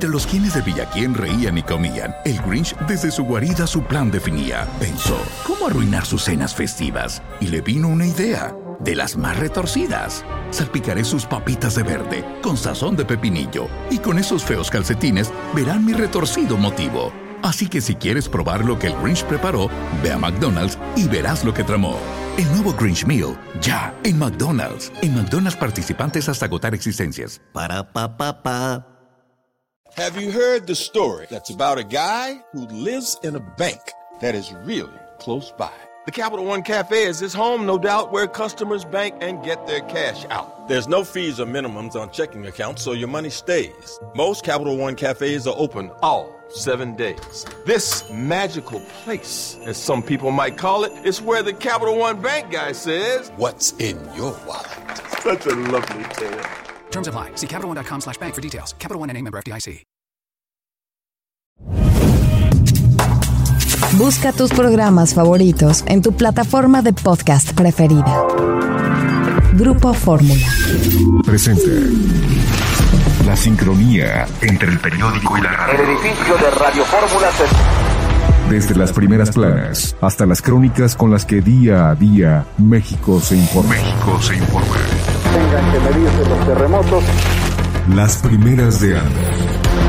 Entre los quienes de Villaquién reían y comían, el Grinch desde su guarida su plan definía. Pensó, ¿cómo arruinar sus cenas festivas? Y le vino una idea, de las más retorcidas. Salpicaré sus papitas de verde, con sazón de pepinillo, y con esos feos calcetines verán mi retorcido motivo. Así que si quieres probar lo que el Grinch preparó, ve a McDonald's y verás lo que tramó. El nuevo Grinch Meal, ya, en McDonald's. En McDonald's participantes hasta agotar existencias. Ba-da-ba-ba-ba. Have you heard the story that's about a guy who lives in a bank that is really close by? The Capital One Cafe is his home, no doubt, where customers bank and get their cash out. There's no fees or minimums on checking accounts, so your money stays. Most Capital One Cafes are open all 7 days. This magical place, as some people might call it, is where the Capital One Bank guy says, "What's in your wallet?" Such a lovely tale. Terms apply. See CapitalOne.com/bank for details. Capital One N.A. member FDIC. Busca tus programas favoritos en tu plataforma de podcast preferida. Grupo Fórmula presenta la sincronía entre el periódico y la radio. El edificio de Radio Fórmula Desde las primeras planas hasta las crónicas con las que día a día México se informa. tengan que medirse los terremotos. Las primeras de ANDA.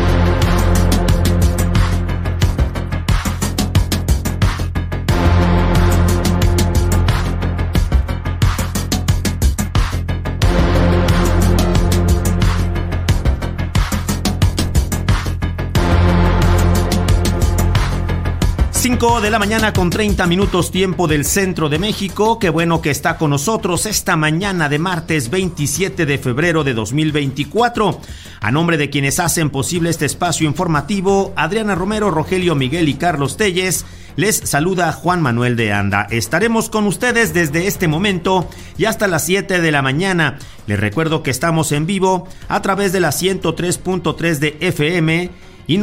De la mañana con 30 minutos tiempo del centro de México. Qué bueno que está con nosotros esta mañana de martes 27 de febrero de 2024. A nombre de quienes hacen posible este espacio informativo, Adriana Romero, Rogelio Miguel y Carlos Telles, les saluda Juan Manuel de Anda. Estaremos con ustedes desde este momento y hasta las 7 de la mañana. Les recuerdo que estamos en vivo a través de la 103.3 de FM y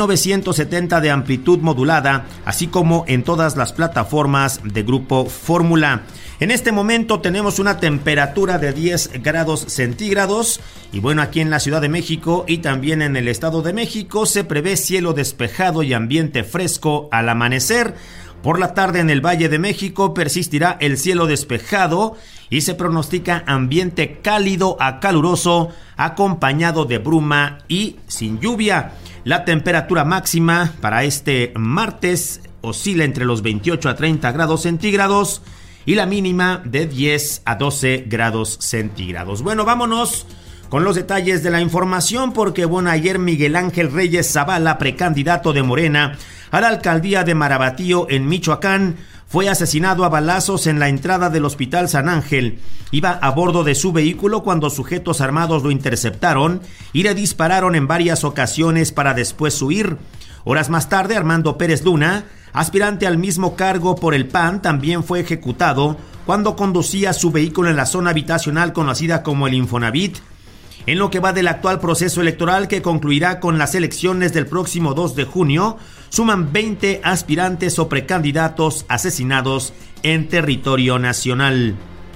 970 de amplitud modulada, así como en todas las plataformas de Grupo Fórmula. En este momento tenemos una temperatura de 10 grados centígrados y bueno, aquí en la Ciudad de México y también en el Estado de México se prevé cielo despejado y ambiente fresco al amanecer. Por la tarde en el Valle de México persistirá el cielo despejado y se pronostica ambiente cálido a caluroso, acompañado de bruma y sin lluvia. La temperatura máxima para este martes oscila entre los 28 a 30 grados centígrados y la mínima de 10 a 12 grados centígrados. Bueno, vámonos con los detalles de la información porque, bueno, ayer Miguel Ángel Reyes Zavala, precandidato de Morena a la alcaldía de Marabatío en Michoacán, fue asesinado a balazos en la entrada del Hospital San Ángel. Iba a bordo de su vehículo cuando sujetos armados lo interceptaron y le dispararon en varias ocasiones para después huir. Horas más tarde, Armando Pérez Luna, aspirante al mismo cargo por el PAN, también fue ejecutado cuando conducía su vehículo en la zona habitacional conocida como el Infonavit. En lo que va del actual proceso electoral que concluirá con las elecciones del próximo 2 de junio, suman 20 aspirantes o precandidatos asesinados en territorio nacional.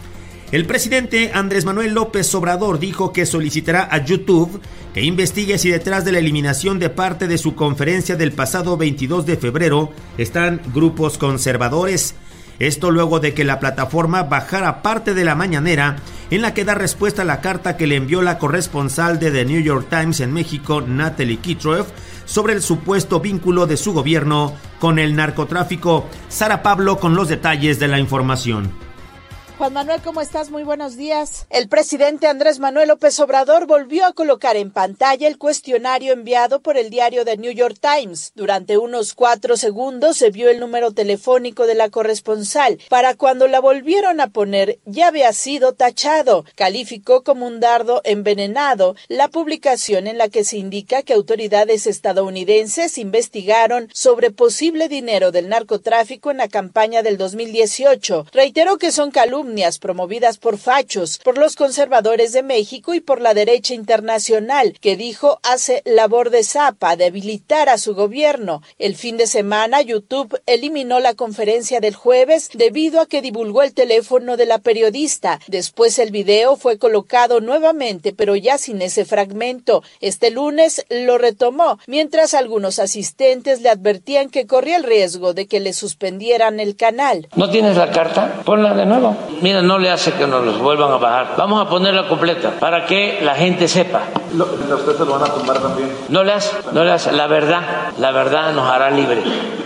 El presidente Andrés Manuel López Obrador dijo que solicitará a YouTube que investigue si detrás de la eliminación de parte de su conferencia del pasado 22 de febrero están grupos conservadores. Esto luego de que la plataforma bajara parte de la mañanera en la que da respuesta a la carta que le envió la corresponsal de The New York Times en México, Natalie Kitroev, sobre el supuesto vínculo de su gobierno con el narcotráfico. Sara Pablo con los detalles de la información. Juan Manuel, ¿cómo estás? Muy buenos días. El presidente Andrés Manuel López Obrador volvió a colocar en pantalla el cuestionario enviado por el diario The New York Times. Durante unos 4 segundos se vio el número telefónico de la corresponsal. Para cuando la volvieron a poner, ya había sido tachado. Calificó como un dardo envenenado la publicación en la que se indica que autoridades estadounidenses investigaron sobre posible dinero del narcotráfico en la campaña del 2018. Reiteró que son calumnias calumnias promovidas por fachos, por los conservadores de México y por la derecha internacional, que dijo hace labor de zapa debilitar a su gobierno. El fin de semana, YouTube eliminó la conferencia del jueves debido a que divulgó el teléfono de la periodista. Después el video fue colocado nuevamente, pero ya sin ese fragmento. Este lunes lo retomó, mientras algunos asistentes le advertían que corría el riesgo de que le suspendieran el canal. ¿No tienes la carta? Ponla de nuevo. Mira, no le hace que nos los vuelvan a bajar. Vamos a ponerla completa para que la gente sepa. ¿Ustedes se lo van a tumbar también? No le hace. La verdad nos hará libre.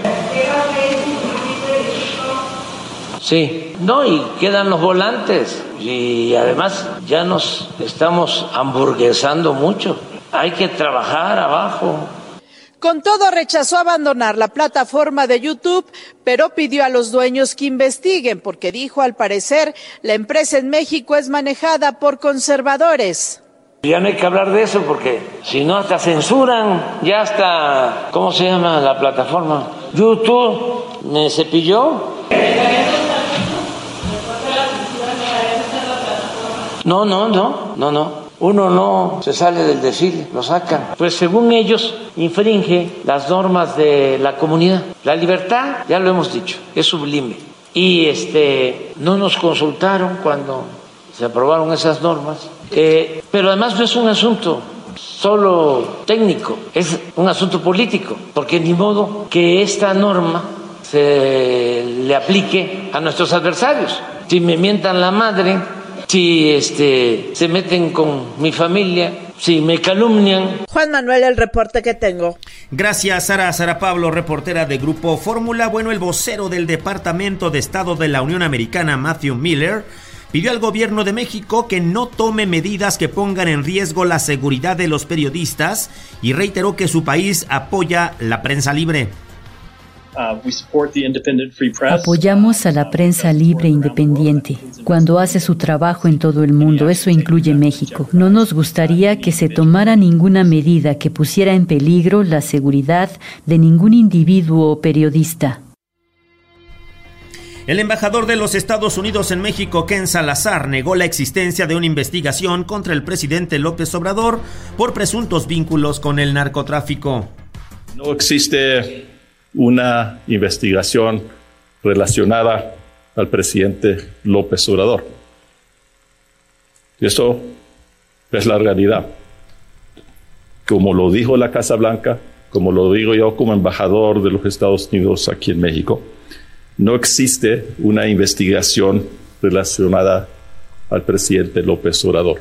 Sí, no, y quedan los volantes. Y además ya nos estamos hamburguesando mucho. Hay que trabajar abajo. Con todo, rechazó abandonar la plataforma de YouTube, pero pidió a los dueños que investiguen, porque dijo, al parecer, la empresa en México es manejada por conservadores. Ya no hay que hablar de eso, porque si no hasta censuran, ya hasta, ¿cómo se llama la plataforma? YouTube me cepilló. No. Uno no se sale del desfile, lo sacan. Pues según ellos, infringe las normas de la comunidad. La libertad, ya lo hemos dicho, es sublime. Y no nos consultaron cuando se aprobaron esas normas. Pero además no es un asunto solo técnico, es un asunto político, porque ni modo que esta norma se le aplique a nuestros adversarios. Si me mientan la madre, si se meten con mi familia, si me calumnian. Juan Manuel, el reporte que tengo. Gracias, Sara Pablo, reportera de Grupo Fórmula. Bueno, el vocero del Departamento de Estado de la Unión Americana, Matthew Miller, pidió al gobierno de México que no tome medidas que pongan en riesgo la seguridad de los periodistas y reiteró que su país apoya la prensa libre. Apoyamos a la prensa libre e independiente cuando hace su trabajo en todo el mundo. Eso incluye México. No nos gustaría que se tomara ninguna medida que pusiera en peligro la seguridad de ningún individuo o periodista. El embajador de los Estados Unidos en México, Ken Salazar, negó la existencia de una investigación contra el presidente López Obrador por presuntos vínculos con el narcotráfico. No existe una investigación relacionada al presidente López Obrador. Eso es la realidad. Como lo dijo la Casa Blanca, como lo digo yo como embajador de los Estados Unidos aquí en México, no existe una investigación relacionada al presidente López Obrador.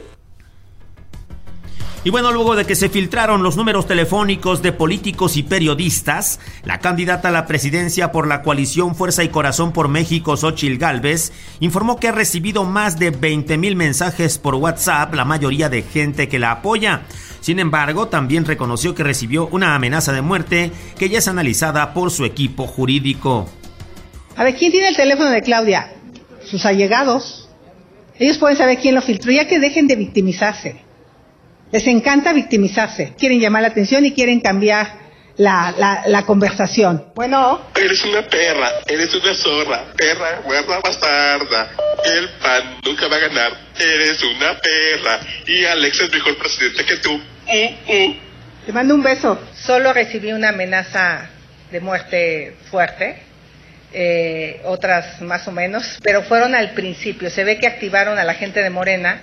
Y bueno, luego de que se filtraron los números telefónicos de políticos y periodistas, la candidata a la presidencia por la coalición Fuerza y Corazón por México, Xóchitl Gálvez, informó que ha recibido más de 20,000 mensajes por WhatsApp, la mayoría de gente que la apoya. Sin embargo, también reconoció que recibió una amenaza de muerte que ya es analizada por su equipo jurídico. A ver, ¿quién tiene el teléfono de Claudia? Sus allegados. Ellos pueden saber quién lo filtró, ya que dejen de victimizarse. Les encanta victimizarse. Quieren llamar la atención y quieren cambiar la conversación. Bueno. Eres una perra, eres una zorra, perra, guarda, bastarda. El PAN nunca va a ganar. Eres una perra y Alex es mejor presidente que tú. Te mando un beso. Solo recibí una amenaza de muerte fuerte. Otras más o menos, pero fueron al principio. Se ve que activaron a la gente de Morena.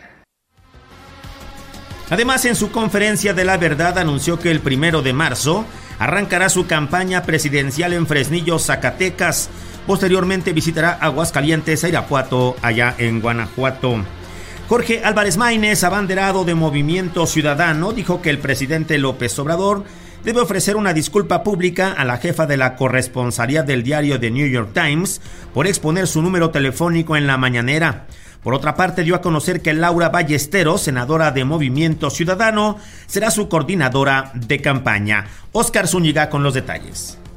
Además, en su conferencia de la verdad anunció que el 1 de marzo arrancará su campaña presidencial en Fresnillo, Zacatecas. Posteriormente visitará Aguascalientes e Irapuato, allá en Guanajuato. Jorge Álvarez Maínez, abanderado de Movimiento Ciudadano, dijo que el presidente López Obrador debe ofrecer una disculpa pública a la jefa de la corresponsalía del diario The New York Times por exponer su número telefónico en la mañanera. Por otra parte, dio a conocer que Laura Ballesteros, senadora de Movimiento Ciudadano, será su coordinadora de campaña. Óscar Zúñiga con los detalles.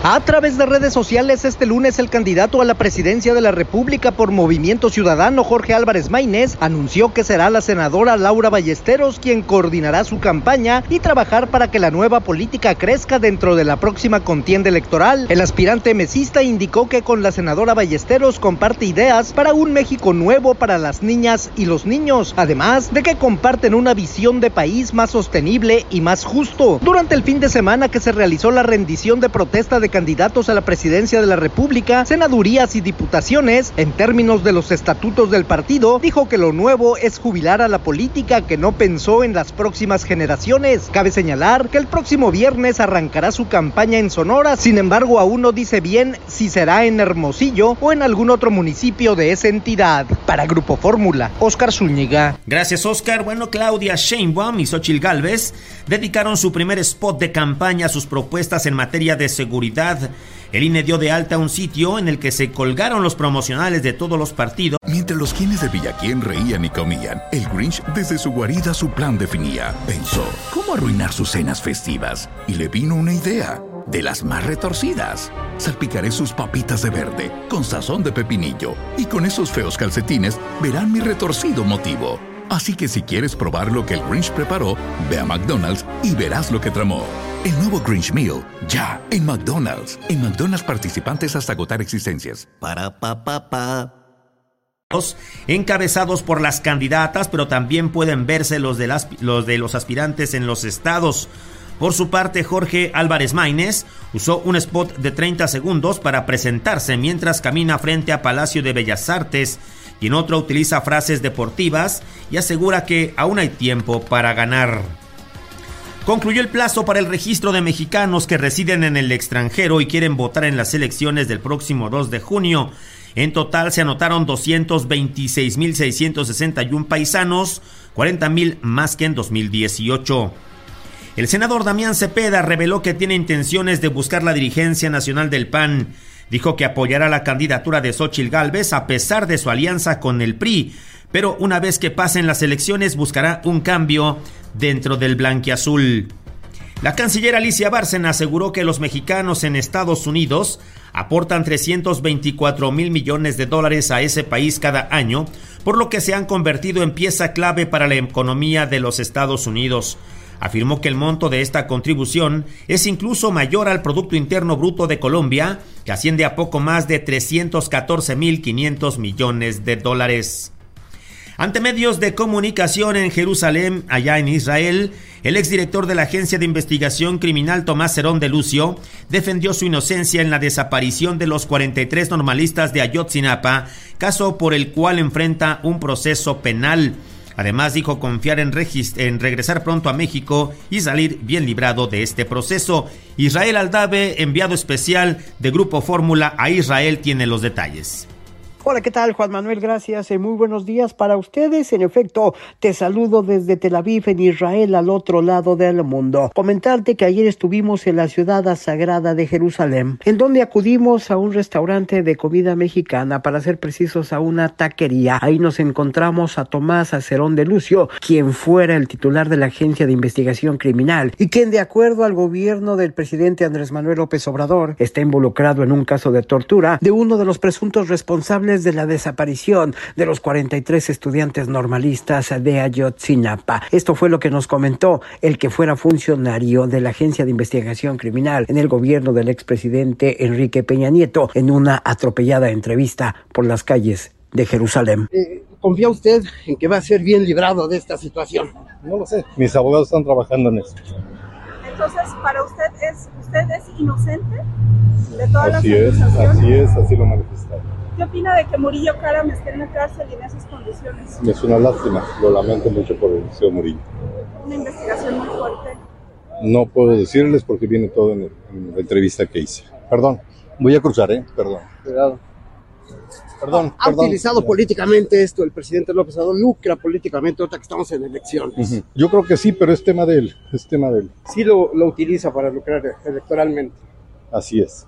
A través de redes sociales, este lunes el candidato a la presidencia de la República por Movimiento Ciudadano, Jorge Álvarez Maínez, anunció que será la senadora Laura Ballesteros quien coordinará su campaña y trabajar para que la nueva política crezca dentro de la próxima contienda electoral. El aspirante mesista indicó que con la senadora Ballesteros comparte ideas para un México nuevo para las niñas y los niños, además de que comparten una visión de país más sostenible y más justo. Durante el fin de semana que se realizó la rendición de protesta de candidatos a la presidencia de la República, senadurías y diputaciones, en términos de los estatutos del partido, dijo que lo nuevo es jubilar a la política que no pensó en las próximas generaciones. Cabe señalar que el próximo viernes arrancará su campaña en Sonora, sin embargo aún no dice bien si será en Hermosillo o en algún otro municipio de esa entidad. Para Grupo Fórmula, Óscar Zúñiga. Gracias, Óscar. Bueno, Claudia Sheinbaum y Xóchitl Gálvez dedicaron su primer spot de campaña a sus propuestas en materia de seguridad. El INE dio de alta un sitio en el que se colgaron los promocionales de todos los partidos. Mientras los quienes de Villaquién reían y comían, el Grinch desde su guarida su plan definía. Pensó, ¿cómo arruinar sus cenas festivas? Y le vino una idea, de las más retorcidas. Salpicaré sus papitas de verde, con sazón de pepinillo, y con esos feos calcetines verán mi retorcido motivo. Así que si quieres probar lo que el Grinch preparó, ve a McDonald's y verás lo que tramó. El nuevo Grinch Meal, ya, en McDonald's. En McDonald's participantes hasta agotar existencias. Encabezados por las candidatas, pero también pueden verse los de los aspirantes en los estados. Por su parte, Jorge Álvarez Maínez usó un spot de 30 segundos para presentarse mientras camina frente a Palacio de Bellas Artes, y en otro utiliza frases deportivas y asegura que aún hay tiempo para ganar. Concluyó el plazo para el registro de mexicanos que residen en el extranjero y quieren votar en las elecciones del próximo 2 de junio. En total se anotaron 226,661 paisanos, 40,000 más que en 2018. El senador Damián Cepeda reveló que tiene intenciones de buscar la dirigencia nacional del PAN. Dijo que apoyará la candidatura de Xóchitl Gálvez a pesar de su alianza con el PRI, pero una vez que pasen las elecciones buscará un cambio dentro del blanquiazul. La canciller Alicia Bárcena aseguró que los mexicanos en Estados Unidos aportan $324 mil millones a ese país cada año, por lo que se han convertido en pieza clave para la economía de los Estados Unidos. Afirmó que el monto de esta contribución es incluso mayor al Producto Interno Bruto de Colombia, que asciende a poco más de $314,500 millones. Ante medios de comunicación en Jerusalén, allá en Israel, el exdirector de la Agencia de Investigación Criminal Tomás Herón de Lucio defendió su inocencia en la desaparición de los 43 normalistas de Ayotzinapa, caso por el cual enfrenta un proceso penal. Además dijo confiar en regresar pronto a México y salir bien librado de este proceso. Israel Aldave, enviado especial de Grupo Fórmula a Israel, tiene los detalles. Hola, ¿qué tal, Juan Manuel? Gracias. Muy buenos días para ustedes. En efecto, te saludo desde Tel Aviv, en Israel, al otro lado del mundo. Comentarte que ayer estuvimos en la ciudad sagrada de Jerusalén, en donde acudimos a un restaurante de comida mexicana, para ser precisos, a una taquería. Ahí nos encontramos a Tomás Herón de Lucio, quien fuera el titular de la Agencia de Investigación Criminal y quien, de acuerdo al gobierno del presidente Andrés Manuel López Obrador, está involucrado en un caso de tortura de uno de los presuntos responsables de la desaparición de los 43 estudiantes normalistas de Ayotzinapa. Esto fue lo que nos comentó el que fuera funcionario de la Agencia de Investigación Criminal en el gobierno del expresidente Enrique Peña Nieto en una atropellada entrevista por las calles de Jerusalén. ¿Confía usted en que va a ser bien librado de esta situación? No lo sé. Mis abogados están trabajando en eso. Entonces, ¿para usted es inocente de todas así las acusaciones? Así lo manifestaron. ¿Qué opina de que Murillo Karam esté en la cárcel y en esas condiciones? Es una lástima, lo lamento mucho por el señor Murillo. Una investigación muy fuerte. No puedo decirles porque viene todo en la entrevista que hice. Perdón, voy a cruzar, perdón. Cuidado. Perdón. ¿Ha utilizado políticamente esto el presidente López Obrador? ¿Lucra políticamente ahorita que estamos en elecciones? Uh-huh. Yo creo que sí, pero es tema de él. Sí lo utiliza para lucrar electoralmente. Así es.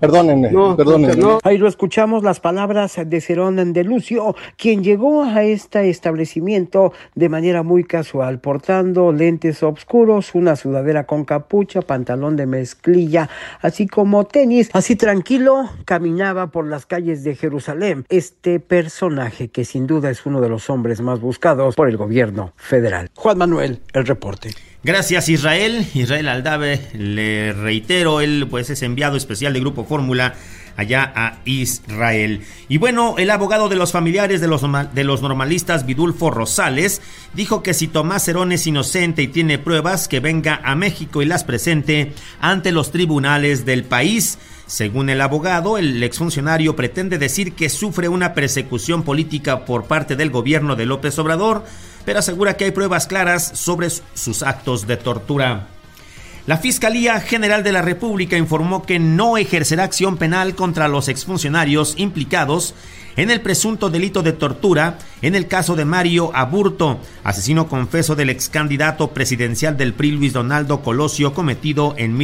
Perdónenme. Ahí lo escuchamos, las palabras de Cerón de Lucio, quien llegó a este establecimiento de manera muy casual, portando lentes oscuros, una sudadera con capucha, pantalón de mezclilla, así como tenis. Así tranquilo caminaba por las calles de Jerusalén. Este personaje que sin duda es uno de los hombres más buscados por el gobierno federal. Juan Manuel, el reporte. Gracias, Israel Aldave, le reitero, él pues es enviado especial de Grupo Fórmula allá a Israel. Y bueno, el abogado de los familiares de los normalistas, Vidulfo Rosales, dijo que si Tomás Cerón es inocente y tiene pruebas, que venga a México y las presente ante los tribunales del país. Según el abogado, el exfuncionario pretende decir que sufre una persecución política por parte del gobierno de López Obrador, pero asegura que hay pruebas claras sobre sus actos de tortura. La Fiscalía General de la República informó que no ejercerá acción penal contra los exfuncionarios implicados en el presunto delito de tortura en el caso de Mario Aburto, asesino confeso del excandidato presidencial del PRI Luis Donaldo Colosio, cometido en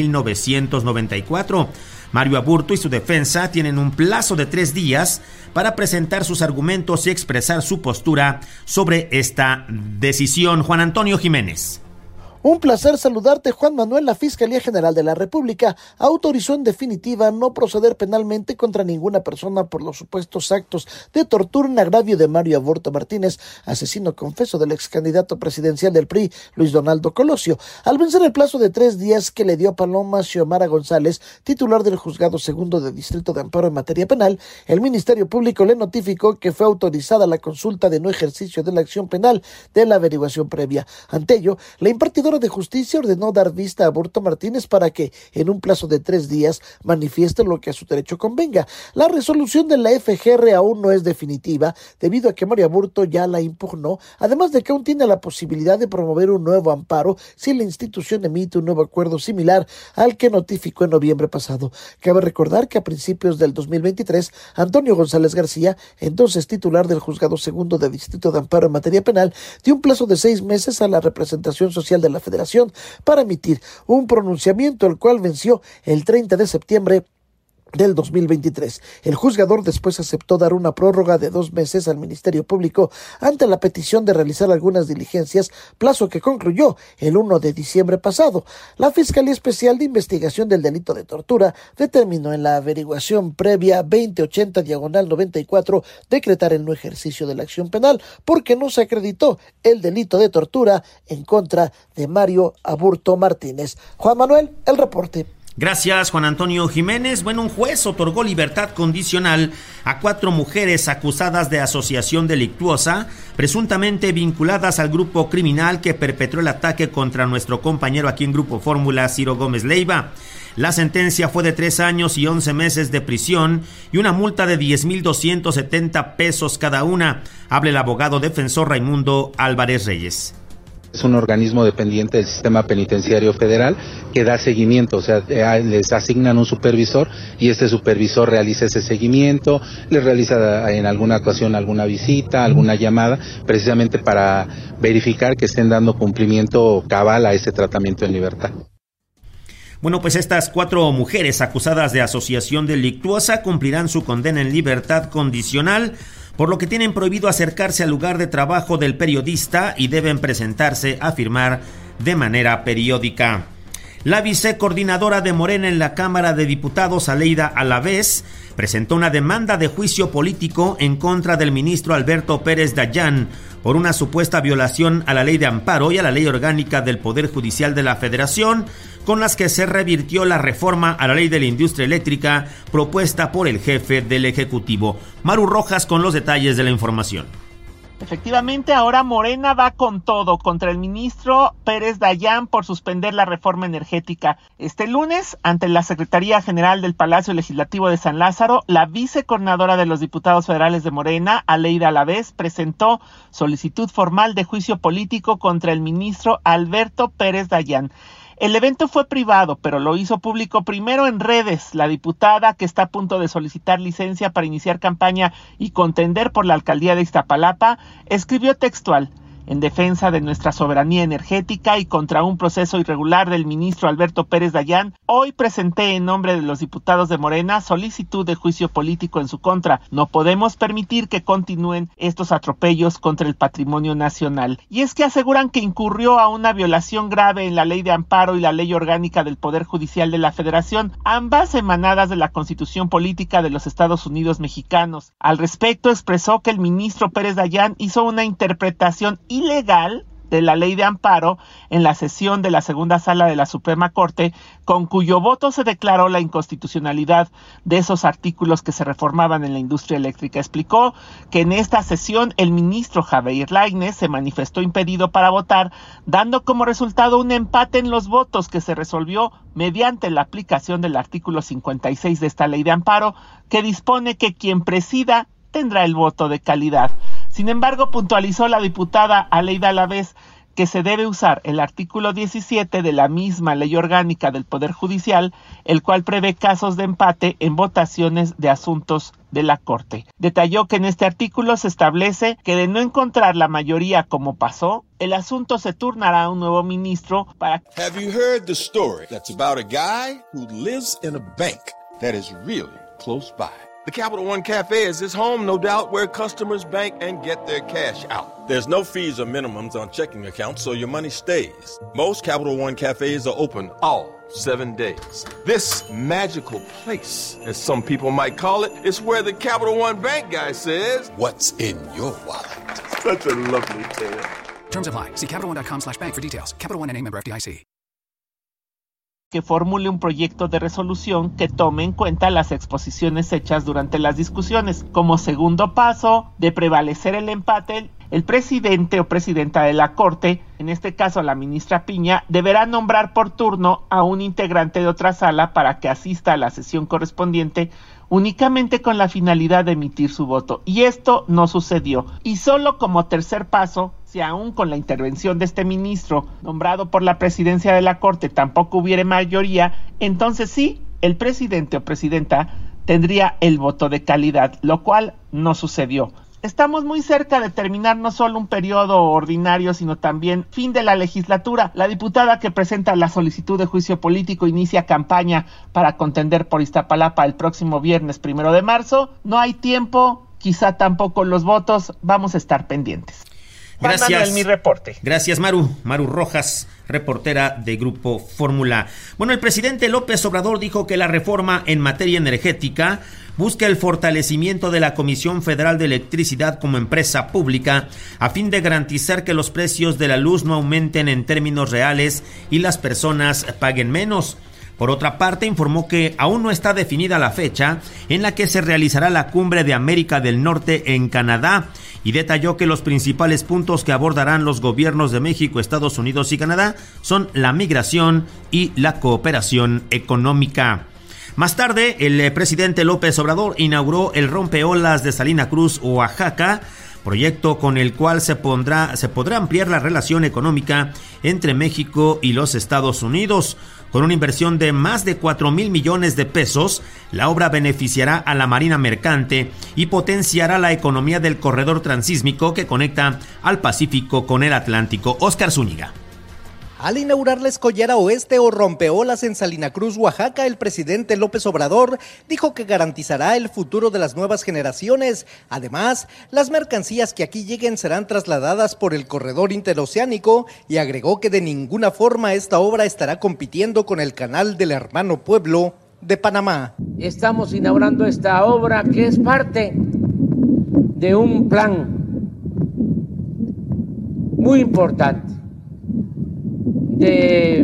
1994. Mario Aburto y su defensa tienen un plazo de 3 días para presentar sus argumentos y expresar su postura sobre esta decisión. Juan Antonio Jiménez. Un placer saludarte, Juan Manuel. La Fiscalía General de la República autorizó en definitiva no proceder penalmente contra ninguna persona por los supuestos actos de tortura en agravio de Mario Aburto Martínez, asesino confeso del ex candidato presidencial del PRI, Luis Donaldo Colosio, al vencer el plazo de 3 días que le dio Paloma Xiomara González, titular del Juzgado Segundo de Distrito de Amparo en materia penal. El Ministerio Público le notificó que fue autorizada la consulta de no ejercicio de la acción penal de la averiguación previa. Ante ello, la impartidora de Justicia ordenó dar vista a Aburto Martínez para que, en un plazo de 3 días, manifieste lo que a su derecho convenga. La resolución de la FGR aún no es definitiva, debido a que Mario Aburto ya la impugnó, además de que aún tiene la posibilidad de promover un nuevo amparo si la institución emite un nuevo acuerdo similar al que notificó en noviembre pasado. Cabe recordar que a principios del 2023, Antonio González García, entonces titular del Juzgado Segundo de Distrito de Amparo en materia penal, dio un plazo de 6 meses a la representación social de la Federación para emitir un pronunciamiento, el cual venció el 30 de septiembre del 2023. El juzgador después aceptó dar una prórroga de 2 meses al Ministerio Público ante la petición de realizar algunas diligencias, plazo que concluyó el 1 de diciembre pasado. La Fiscalía Especial de Investigación del Delito de Tortura determinó en la averiguación previa 2080/94 decretar el no ejercicio de la acción penal porque no se acreditó el delito de tortura en contra de Mario Aburto Martínez. Juan Manuel, el reporte. Gracias, Juan Antonio Jiménez. Bueno, un juez otorgó libertad condicional a 4 mujeres acusadas de asociación delictuosa, presuntamente vinculadas al grupo criminal que perpetró el ataque contra nuestro compañero aquí en Grupo Fórmula, Ciro Gómez Leiva. La sentencia fue de 3 años y 11 meses de prisión y una multa de 10,270 pesos cada una. Habla el abogado defensor Raimundo Álvarez Reyes. Es un organismo dependiente del sistema penitenciario federal que da seguimiento, o sea, les asignan un supervisor y este supervisor realiza ese seguimiento, les realiza en alguna ocasión alguna visita, alguna llamada, precisamente para verificar que estén dando cumplimiento cabal a ese tratamiento en libertad. Bueno, pues estas 4 mujeres acusadas de asociación delictuosa cumplirán su condena en libertad condicional, por lo que tienen prohibido acercarse al lugar de trabajo del periodista y deben presentarse a firmar de manera periódica. La vicecoordinadora de Morena en la Cámara de Diputados, Aleida Alavés, presentó una demanda de juicio político en contra del ministro Alberto Pérez Dayán por una supuesta violación a la Ley de Amparo y a la Ley Orgánica del Poder Judicial de la Federación, con las que se revirtió la reforma a la Ley de la Industria Eléctrica propuesta por el jefe del Ejecutivo. Maru Rojas con los detalles de la información. Efectivamente, ahora Morena va con todo contra el ministro Pérez Dayán por suspender la reforma energética. Este lunes, ante la Secretaría General del Palacio Legislativo de San Lázaro, la vicecoordinadora de los diputados federales de Morena, Aleida Alavés, presentó solicitud formal de juicio político contra el ministro Alberto Pérez Dayán. El evento fue privado, pero lo hizo público primero en redes. La diputada, que está a punto de solicitar licencia para iniciar campaña y contender por la alcaldía de Iztapalapa, escribió textual: en defensa de nuestra soberanía energética y contra un proceso irregular del ministro Alberto Pérez Dayán, hoy presenté en nombre de los diputados de Morena solicitud de juicio político en su contra. No podemos permitir que continúen estos atropellos contra el patrimonio nacional. Y es que aseguran que incurrió a una violación grave en la Ley de Amparo y la Ley Orgánica del Poder Judicial de la Federación, ambas emanadas de la Constitución Política de los Estados Unidos Mexicanos. Al respecto, expresó que el ministro Pérez Dayán hizo una interpretación ilegal de la Ley de Amparo en la sesión de la segunda sala de la Suprema Corte, con cuyo voto se declaró la inconstitucionalidad de esos artículos que se reformaban en la industria eléctrica. Explicó que en esta sesión el ministro Javier Lainez se manifestó impedido para votar, dando como resultado un empate en los votos que se resolvió mediante la aplicación del artículo 56 de esta Ley de Amparo, que dispone que quien presida tendrá el voto de calidad. Sin embargo, puntualizó la diputada Aleida Alavés que se debe usar el artículo 17 de la misma Ley Orgánica del Poder Judicial, el cual prevé casos de empate en votaciones de asuntos de la Corte. Detalló que en este artículo se establece que de no encontrar la mayoría como pasó, el asunto se turnará a un nuevo ministro para... Have you heard the story that's about a guy who lives in a bank that is really close by? The Capital One Cafe is his home, no doubt, where customers bank and get their cash out. There's no fees or minimums on checking accounts, so your money stays. Most Capital One Cafes are open all 7 days. This magical place, as some people might call it, is where the Capital One Bank guy says, "What's in your wallet?" Such a lovely tale. Terms apply. See CapitalOne.com/bank for details. Capital One N.A. member FDIC. Que formule un proyecto de resolución que tome en cuenta las exposiciones hechas durante las discusiones. Como segundo paso, de prevalecer el empate, el presidente o presidenta de la Corte, en este caso la ministra Piña, deberá nombrar por turno a un integrante de otra sala para que asista a la sesión correspondiente únicamente con la finalidad de emitir su voto. Y esto no sucedió. Y solo como tercer paso, si aún con la intervención de este ministro nombrado por la presidencia de la Corte tampoco hubiere mayoría, entonces sí, el presidente o presidenta tendría el voto de calidad, lo cual no sucedió. Estamos muy cerca de terminar no solo un periodo ordinario, sino también fin de la legislatura. La diputada que presenta la solicitud de juicio político inicia campaña para contender por Iztapalapa el próximo viernes 1 de marzo. No hay tiempo, quizá tampoco los votos, vamos a estar pendientes. Gracias. Manuel, mi reporte. Gracias, Maru Rojas, reportera de Grupo Fórmula. Bueno, el presidente López Obrador dijo que la reforma en materia energética busca el fortalecimiento de la Comisión Federal de Electricidad como empresa pública a fin de garantizar que los precios de la luz no aumenten en términos reales y las personas paguen menos. Por otra parte, informó que aún no está definida la fecha en la que se realizará la Cumbre de América del Norte en Canadá y detalló que los principales puntos que abordarán los gobiernos de México, Estados Unidos y Canadá son la migración y la cooperación económica. Más tarde, el presidente López Obrador inauguró el rompeolas de Salina Cruz, Oaxaca, proyecto con el cual se podrá ampliar la relación económica entre México y los Estados Unidos. Con una inversión de más de 4,000 millones de pesos, la obra beneficiará a la Marina Mercante y potenciará la economía del corredor transísmico que conecta al Pacífico con el Atlántico. Óscar Zúñiga. Al inaugurar la escollera oeste o rompeolas en Salina Cruz, Oaxaca, el presidente López Obrador dijo que garantizará el futuro de las nuevas generaciones. Además, las mercancías que aquí lleguen serán trasladadas por el corredor interoceánico y agregó que de ninguna forma esta obra estará compitiendo con el canal del hermano pueblo de Panamá. Estamos inaugurando esta obra que es parte de un plan muy importante de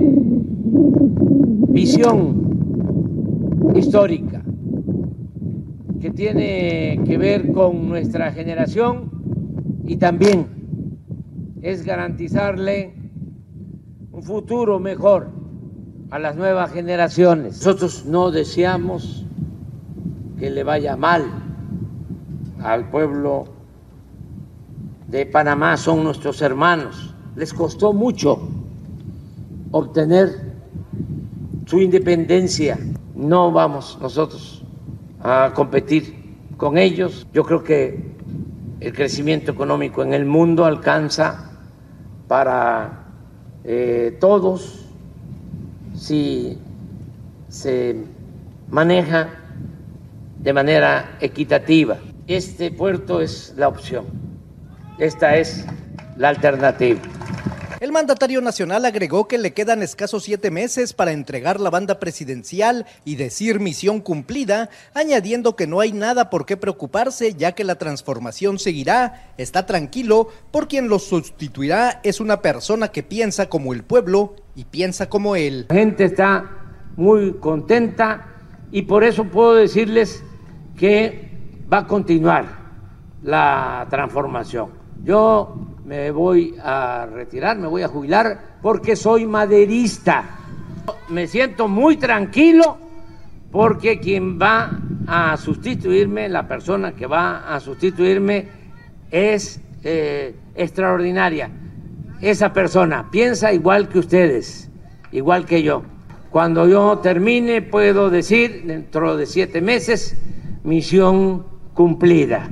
visión histórica que tiene que ver con nuestra generación y también es garantizarle un futuro mejor a las nuevas generaciones. Nosotros no deseamos que le vaya mal al pueblo de Panamá, son nuestros hermanos. Les costó mucho obtener su independencia. No vamos nosotros a competir con ellos. Yo creo que el crecimiento económico en el mundo alcanza para todos si se maneja de manera equitativa. Este puerto es la opción, esta es la alternativa. El mandatario nacional agregó que le quedan escasos 7 meses para entregar la banda presidencial y decir misión cumplida, añadiendo que no hay nada por qué preocuparse ya que la transformación seguirá. Está tranquilo por quien lo sustituirá es una persona que piensa como el pueblo y piensa como él. La gente está muy contenta y por eso puedo decirles que va a continuar la transformación. Yo me voy a retirar, me voy a jubilar porque soy maderista. Me siento muy tranquilo porque quien va a sustituirme, la persona que va a sustituirme es extraordinaria. Esa persona piensa igual que ustedes, igual que yo. Cuando yo termine puedo decir, dentro de 7 meses, misión cumplida.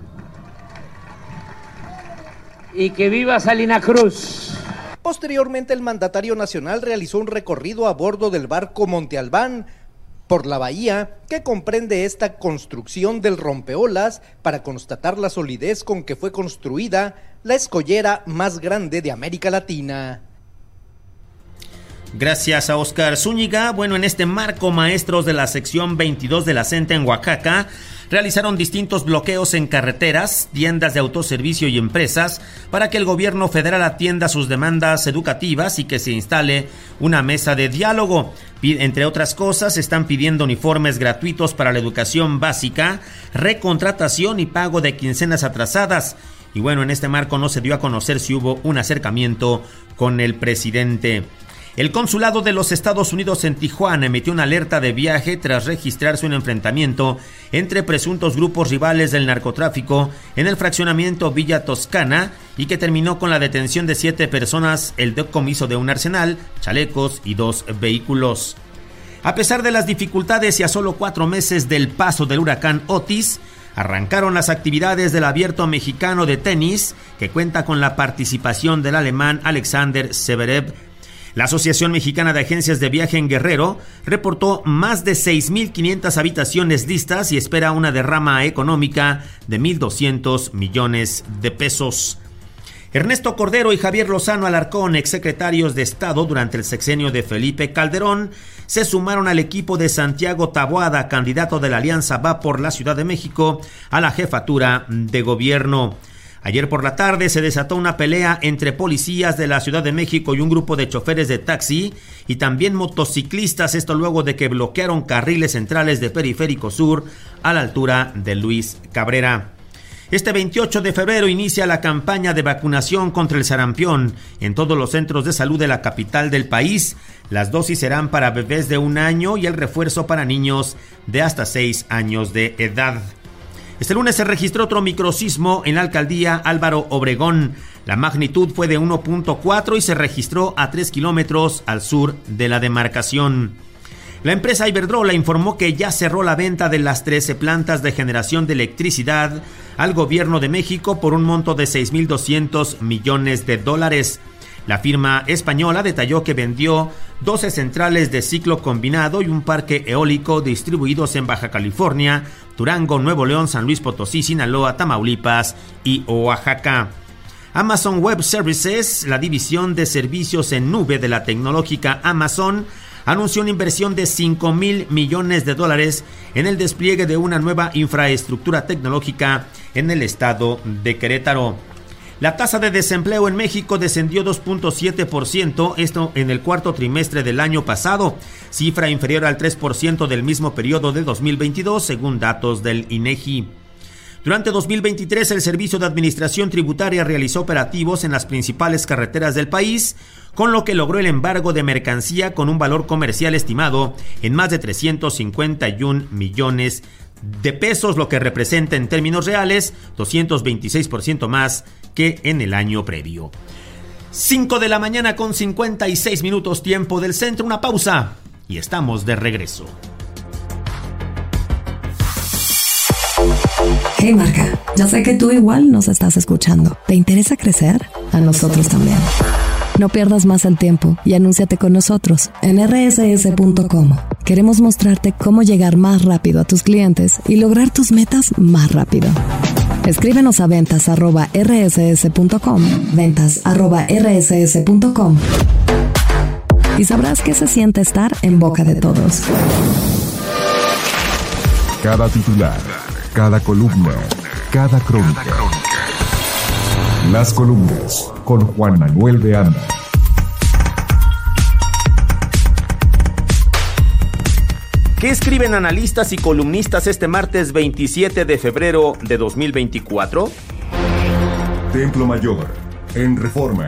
Y que viva Salina Cruz. Posteriormente, el mandatario nacional realizó un recorrido a bordo del barco Monte Albán por la bahía que comprende esta construcción del rompeolas para constatar la solidez con que fue construida la escollera más grande de América Latina. Gracias a Oscar Zúñiga. Bueno, en este marco, maestros de la sección 22 de la CENTE en Oaxaca realizaron distintos bloqueos en carreteras, tiendas de autoservicio y empresas para que el gobierno federal atienda sus demandas educativas y que se instale una mesa de diálogo. Entre otras cosas, están pidiendo uniformes gratuitos para la educación básica, recontratación y pago de quincenas atrasadas. Y bueno, en este marco no se dio a conocer si hubo un acercamiento con el presidente. El consulado de los Estados Unidos en Tijuana emitió una alerta de viaje tras registrarse un enfrentamiento entre presuntos grupos rivales del narcotráfico en el fraccionamiento Villa Toscana y que terminó con la detención de 7 personas, el decomiso de un arsenal, chalecos y 2 vehículos. A pesar de las dificultades y a solo 4 meses del paso del huracán Otis, arrancaron las actividades del Abierto Mexicano de Tenis, que cuenta con la participación del alemán Alexander Zverev. La Asociación Mexicana de Agencias de Viaje en Guerrero reportó más de 6,500 habitaciones listas y espera una derrama económica de 1,200 millones de pesos. Ernesto Cordero y Javier Lozano Alarcón, exsecretarios de Estado durante el sexenio de Felipe Calderón, se sumaron al equipo de Santiago Taboada, candidato de la Alianza Va por la Ciudad de México, a la jefatura de gobierno. Ayer por la tarde se desató una pelea entre policías de la Ciudad de México y un grupo de choferes de taxi y también motociclistas, esto luego de que bloquearon carriles centrales de Periférico Sur a la altura de Luis Cabrera. Este 28 de febrero inicia la campaña de vacunación contra el sarampión en todos los centros de salud de la capital del país. Las dosis serán para bebés de 1 año y el refuerzo para niños de hasta 6 años de edad. Este lunes se registró otro microsismo en la alcaldía Álvaro Obregón. La magnitud fue de 1.4 y se registró a 3 kilómetros al sur de la demarcación. La empresa Iberdrola informó que ya cerró la venta de las 13 plantas de generación de electricidad al gobierno de México por un monto de $6,200 millones. La firma española detalló que vendió 12 centrales de ciclo combinado y un parque eólico distribuidos en Baja California, Durango, Nuevo León, San Luis Potosí, Sinaloa, Tamaulipas y Oaxaca. Amazon Web Services, la división de servicios en nube de la tecnológica Amazon, anunció una inversión de $5,000 millones en el despliegue de una nueva infraestructura tecnológica en el estado de Querétaro. La tasa de desempleo en México descendió 2.7%, esto en el cuarto trimestre del año pasado, cifra inferior al 3% del mismo periodo de 2022, según datos del INEGI. Durante 2023, el Servicio de Administración Tributaria realizó operativos en las principales carreteras del país, con lo que logró el embargo de mercancía con un valor comercial estimado en más de 351 millones de pesos, lo que representa en términos reales 226% más que en el año previo. 5 de la mañana con 56 minutos, tiempo del centro, una pausa y estamos de regreso. Hey marca, yo sé que tú igual nos estás escuchando. ¿Te interesa crecer? a nosotros también. No pierdas más el tiempo y anúnciate con nosotros en rss.com. Queremos mostrarte cómo llegar más rápido a tus clientes y lograr tus metas más rápido. Escríbenos a ventas@rss.com, ventas@rss.com, y sabrás qué se siente estar en boca de todos. Cada titular, cada columna, cada crónica. Las columnas con Juan Manuel de Anda. ¿Qué escriben analistas y columnistas este martes 27 de febrero de 2024? Templo Mayor, en Reforma.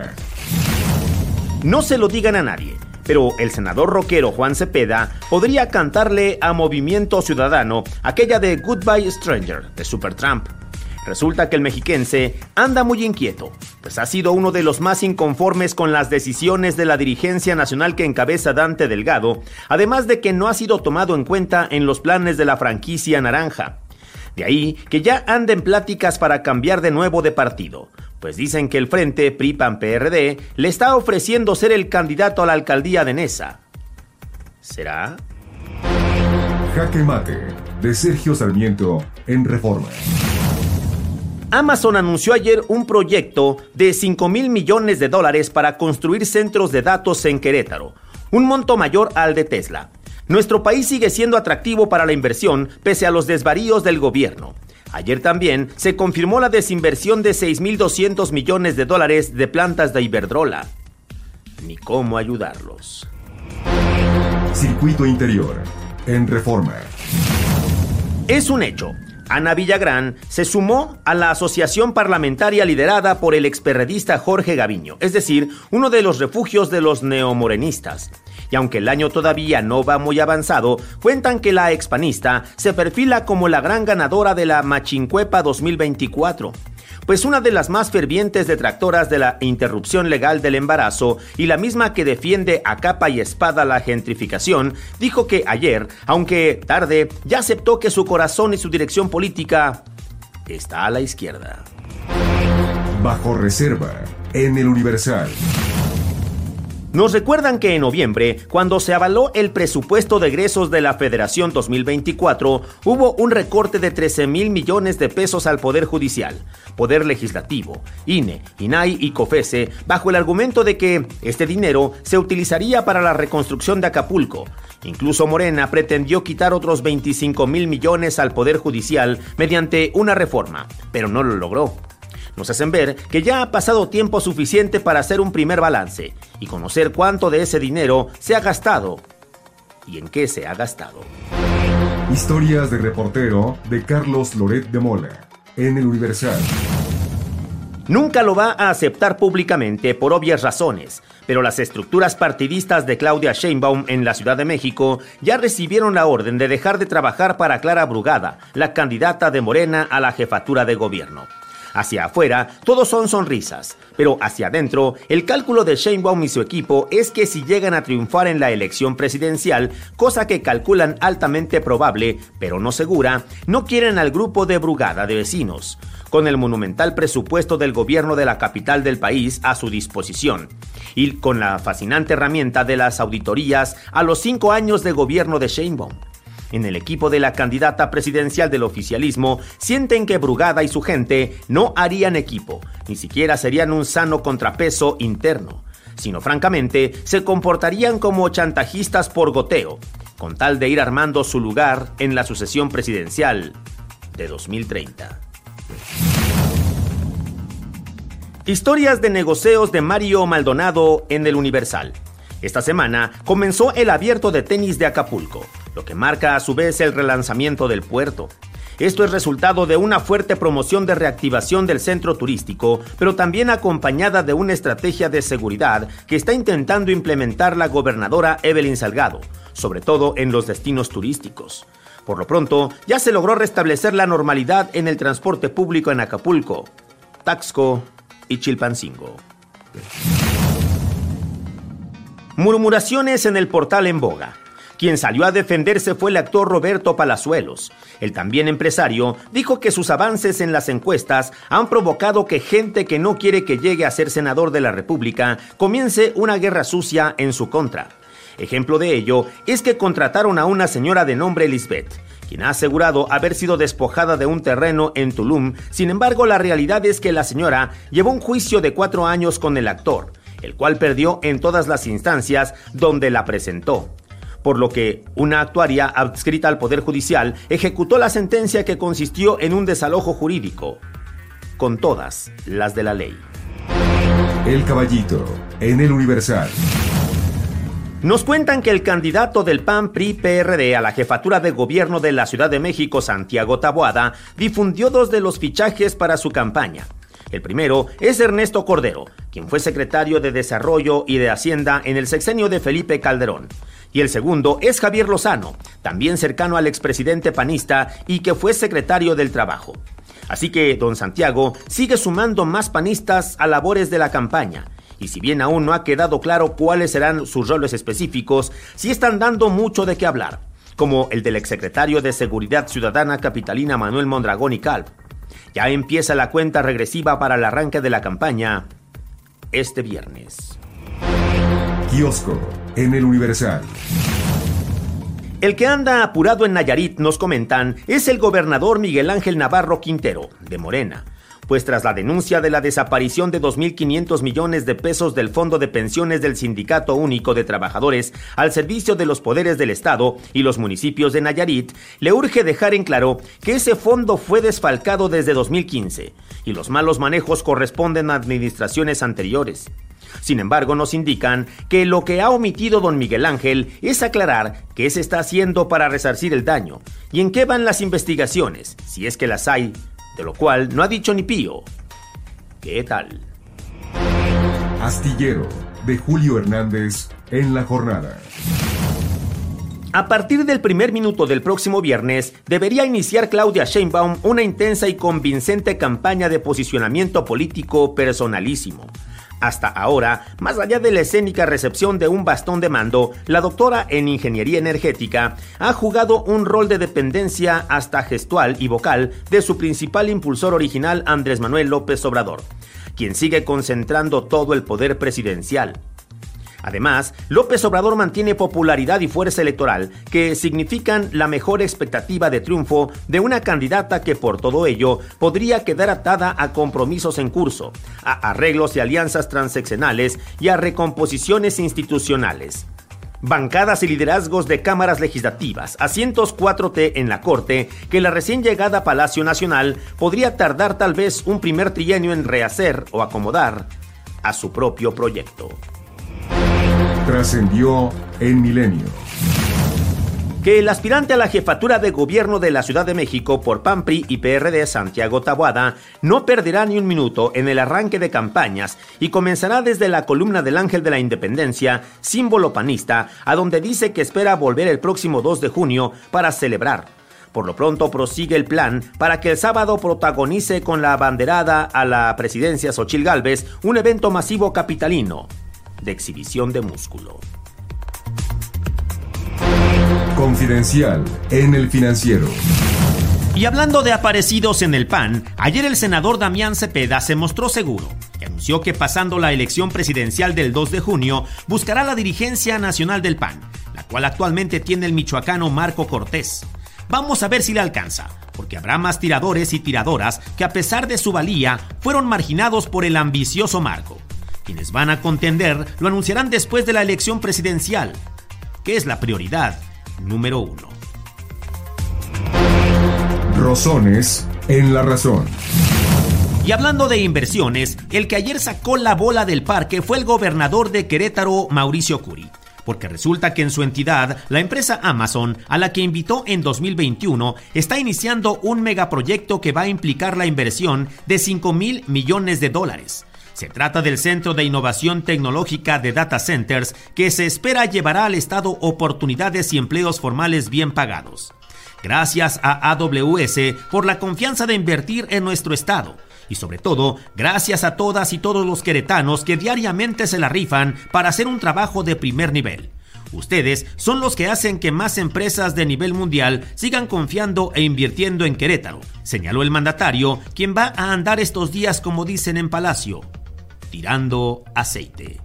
No se lo digan a nadie, pero el senador rockero Juan Cepeda podría cantarle a Movimiento Ciudadano aquella de Goodbye Stranger de Supertramp. Resulta que el mexiquense anda muy inquieto, pues ha sido uno de los más inconformes con las decisiones de la dirigencia nacional que encabeza Dante Delgado, además de que no ha sido tomado en cuenta en los planes de la franquicia naranja. De ahí que ya anda en pláticas para cambiar de nuevo de partido, pues dicen que el Frente PRI-PAN-PRD le está ofreciendo ser el candidato a la alcaldía de Neza. ¿Será? Jaque Mate, de Sergio Sarmiento, en Reforma. Amazon anunció ayer un proyecto de $5,000 millones para construir centros de datos en Querétaro, un monto mayor al de Tesla. Nuestro país sigue siendo atractivo para la inversión pese a los desvaríos del gobierno. Ayer también se confirmó la desinversión de $6,200 millones de plantas de Iberdrola. Ni cómo ayudarlos. Circuito Interior, en Reforma. Es un hecho. Ana Villagrán se sumó a la asociación parlamentaria liderada por el experredista Jorge Gaviño, es decir, uno de los refugios de los neomorenistas. Y aunque el año todavía no va muy avanzado, cuentan que la expanista se perfila como la gran ganadora de la Machincuepa 2024. Pues una de las más fervientes detractoras de la interrupción legal del embarazo y la misma que defiende a capa y espada la gentrificación, dijo que ayer, aunque tarde, ya aceptó que su corazón y su dirección política está a la izquierda. Bajo reserva, en el Universal. Nos recuerdan que en noviembre, cuando se avaló el presupuesto de egresos de la Federación 2024, hubo un recorte de $13,000 millones al Poder Judicial, Poder Legislativo, INE, INAI y COFESE, bajo el argumento de que este dinero se utilizaría para la reconstrucción de Acapulco. Incluso Morena pretendió quitar otros $25,000 millones al Poder Judicial mediante una reforma, pero no lo logró. Nos hacen ver que ya ha pasado tiempo suficiente para hacer un primer balance y conocer cuánto de ese dinero se ha gastado y en qué se ha gastado. Historias de reportero de Carlos Loret de Mola, en el Universal. Nunca lo va a aceptar públicamente por obvias razones, pero las estructuras partidistas de Claudia Sheinbaum en la Ciudad de México ya recibieron la orden de dejar de trabajar para Clara Brugada, la candidata de Morena a la jefatura de gobierno. Hacia afuera, todos son sonrisas, pero hacia adentro, el cálculo de Sheinbaum y su equipo es que si llegan a triunfar en la elección presidencial, cosa que calculan altamente probable, pero no segura, no quieren al grupo de Brugada de vecinos, con el monumental presupuesto del gobierno de la capital del país a su disposición, y con la fascinante herramienta de las auditorías a los 5 años de gobierno de Sheinbaum. En el equipo de la candidata presidencial del oficialismo sienten que Brugada y su gente no harían equipo, ni siquiera serían un sano contrapeso interno, sino francamente se comportarían como chantajistas por goteo, con tal de ir armando su lugar en la sucesión presidencial de 2030. Historias de negocios de Mario Maldonado en el Universal. Esta semana comenzó el Abierto de Tenis de Acapulco, lo que marca a su vez el relanzamiento del puerto. Esto es resultado de una fuerte promoción de reactivación del centro turístico, pero también acompañada de una estrategia de seguridad que está intentando implementar la gobernadora Evelyn Salgado, sobre todo en los destinos turísticos. Por lo pronto, ya se logró restablecer la normalidad en el transporte público en Acapulco, Taxco y Chilpancingo. Murmuraciones en el portal En Boga. Quien salió a defenderse fue el actor Roberto Palazuelos. El también empresario dijo que sus avances en las encuestas han provocado que gente que no quiere que llegue a ser senador de la República comience una guerra sucia en su contra. Ejemplo de ello es que contrataron a una señora de nombre Lisbeth, quien ha asegurado haber sido despojada de un terreno en Tulum. Sin embargo, la realidad es que la señora llevó un juicio de 4 años con el actor, el cual perdió en todas las instancias donde la presentó. Por lo que una actuaria adscrita al Poder Judicial ejecutó la sentencia que consistió en un desalojo jurídico, con todas las de la ley. El Caballito, en El Universal. Nos cuentan que el candidato del PAN-PRI-PRD a la jefatura de gobierno de la Ciudad de México, Santiago Taboada, difundió 2 de los fichajes para su campaña. El primero es Ernesto Cordero, quien fue secretario de Desarrollo y de Hacienda en el sexenio de Felipe Calderón. Y el segundo es Javier Lozano, también cercano al expresidente panista y que fue secretario del Trabajo. Así que don Santiago sigue sumando más panistas a labores de la campaña. Y si bien aún no ha quedado claro cuáles serán sus roles específicos, sí están dando mucho de qué hablar, como el del exsecretario de Seguridad Ciudadana capitalina Manuel Mondragón y Calv. Ya empieza la cuenta regresiva para el arranque de la campaña este viernes. Kiosco, en El Universal. El que anda apurado en Nayarit, nos comentan, es el gobernador Miguel Ángel Navarro Quintero, de Morena. Pues tras la denuncia de la desaparición de 2.500 millones de pesos del Fondo de Pensiones del Sindicato Único de Trabajadores al servicio de los poderes del Estado y los municipios de Nayarit, le urge dejar en claro que ese fondo fue desfalcado desde 2015 y los malos manejos corresponden a administraciones anteriores. Sin embargo, nos indican que lo que ha omitido don Miguel Ángel es aclarar qué se está haciendo para resarcir el daño y en qué van las investigaciones, si es que las hay, de lo cual no ha dicho ni pío. ¿Qué tal? Astillero, de Julio Hernández, en La Jornada. A partir del primer minuto del próximo viernes, debería iniciar Claudia Sheinbaum una intensa y convincente campaña de posicionamiento político personalísimo. Hasta ahora, más allá de la escénica recepción de un bastón de mando, la doctora en ingeniería energética ha jugado un rol de dependencia hasta gestual y vocal de su principal impulsor original, Andrés Manuel López Obrador, quien sigue concentrando todo el poder presidencial. Además, López Obrador mantiene popularidad y fuerza electoral que significan la mejor expectativa de triunfo de una candidata que por todo ello podría quedar atada a compromisos en curso, a arreglos y alianzas transeccionales y a recomposiciones institucionales. Bancadas y liderazgos de cámaras legislativas, asientos 4T en la Corte, que la recién llegada a Palacio Nacional podría tardar tal vez un primer trienio en rehacer o acomodar a su propio proyecto. Trascendió en Milenio. Que el aspirante a la jefatura de gobierno de la Ciudad de México por PAN, PRI y PRD, Santiago Taboada, no perderá ni un minuto en el arranque de campañas y comenzará desde la columna del Ángel de la Independencia, símbolo panista, a donde dice que espera volver el próximo 2 de junio para celebrar. Por lo pronto prosigue el plan para que el sábado protagonice con la abanderada a la presidencia Xóchitl Gálvez un evento masivo capitalino de exhibición de músculo. Confidencial en El Financiero. Y hablando de aparecidos en el PAN, ayer el senador Damián Cepeda se mostró seguro y anunció que pasando la elección presidencial del 2 de junio buscará la dirigencia nacional del PAN, la cual actualmente tiene el michoacano Marco Cortés. Vamos a ver si le alcanza, porque habrá más tiradores y tiradoras que a pesar de su valía fueron marginados por el ambicioso Marco. Quienes van a contender lo anunciarán después de la elección presidencial, que es la prioridad número 1. Rosones en La Razón. Y hablando de inversiones, el que ayer sacó la bola del parque fue el gobernador de Querétaro, Mauricio Curi, porque resulta que en su entidad, la empresa Amazon, a la que invitó en 2021, está iniciando un megaproyecto que va a implicar la inversión de $5,000 millones. Se trata del Centro de Innovación Tecnológica de Data Centers, que se espera llevará al Estado oportunidades y empleos formales bien pagados. Gracias a AWS por la confianza de invertir en nuestro Estado. Y sobre todo, gracias a todas y todos los queretanos que diariamente se la rifan para hacer un trabajo de primer nivel. Ustedes son los que hacen que más empresas de nivel mundial sigan confiando e invirtiendo en Querétaro, señaló el mandatario, quien va a andar estos días, como dicen en Palacio, tirando aceite.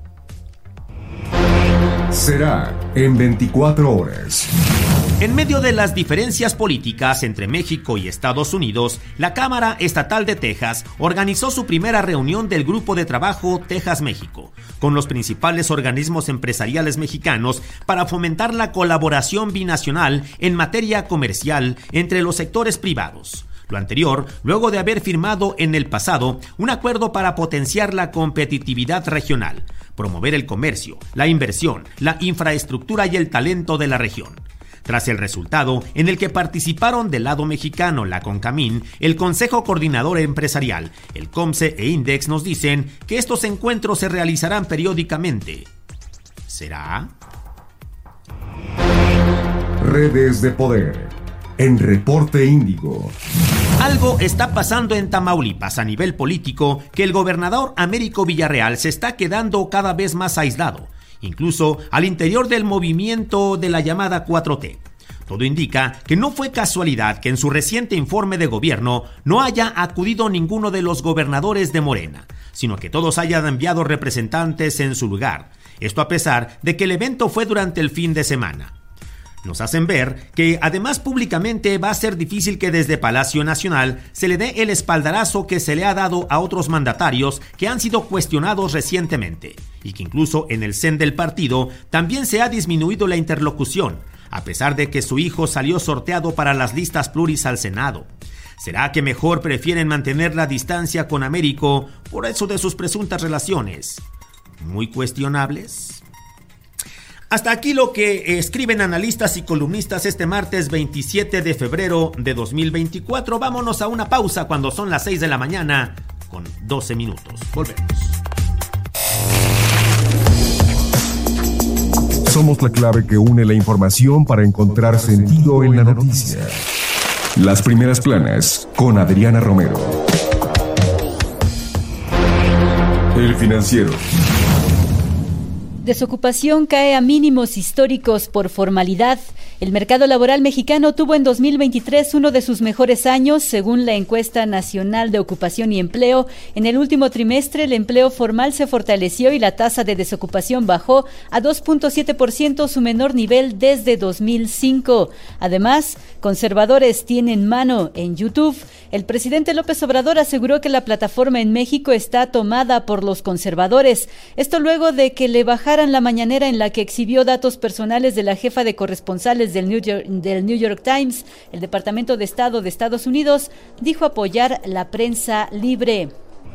Será en 24 horas. En medio de las diferencias políticas entre México y Estados Unidos, la Cámara Estatal de Texas organizó su primera reunión del Grupo de Trabajo Texas-México, con los principales organismos empresariales mexicanos para fomentar la colaboración binacional en materia comercial entre los sectores privados. Lo anterior, luego de haber firmado en el pasado un acuerdo para potenciar la competitividad regional, promover el comercio, la inversión, la infraestructura y el talento de la región. Tras el resultado, en el que participaron del lado mexicano la CONCAMIN, el Consejo Coordinador Empresarial, el COMCE e INDEX, nos dicen que estos encuentros se realizarán periódicamente. ¿Será? Redes de poder. En Reporte Índigo. Algo está pasando en Tamaulipas a nivel político que el gobernador Américo Villarreal se está quedando cada vez más aislado, incluso al interior del movimiento de la llamada 4T. Todo indica que no fue casualidad que en su reciente informe de gobierno no haya acudido ninguno de los gobernadores de Morena, sino que todos hayan enviado representantes en su lugar. Esto a pesar de que el evento fue durante el fin de semana. Nos hacen ver que además públicamente va a ser difícil que desde Palacio Nacional se le dé el espaldarazo que se le ha dado a otros mandatarios que han sido cuestionados recientemente, y que incluso en el CEN del partido también se ha disminuido la interlocución, a pesar de que su hijo salió sorteado para las listas pluris al Senado. ¿Será que mejor prefieren mantener la distancia con Américo por eso de sus presuntas relaciones muy cuestionables? Hasta aquí lo que escriben analistas y columnistas este martes 27 de febrero de 2024. Vámonos a una pausa cuando son las 6 de la mañana con 12 minutos. Volvemos. Somos la clave que une la información para encontrar sentido en la noticia. Las primeras planas con Adriana Romero. El Financiero. Desocupación cae a mínimos históricos por formalidad. El mercado laboral mexicano tuvo en 2023 uno de sus mejores años, según la encuesta nacional de ocupación y empleo. En el último trimestre, el empleo formal se fortaleció y la tasa de desocupación bajó a 2.7%, su menor nivel desde 2005. Además, conservadores tienen mano en YouTube. El presidente López Obrador aseguró que la plataforma en México está tomada por los conservadores. Esto luego de que le bajaran la mañanera en la que exhibió datos personales de la jefa de corresponsales del New York Times. El Departamento de Estado de Estados Unidos dijo apoyar la prensa libre.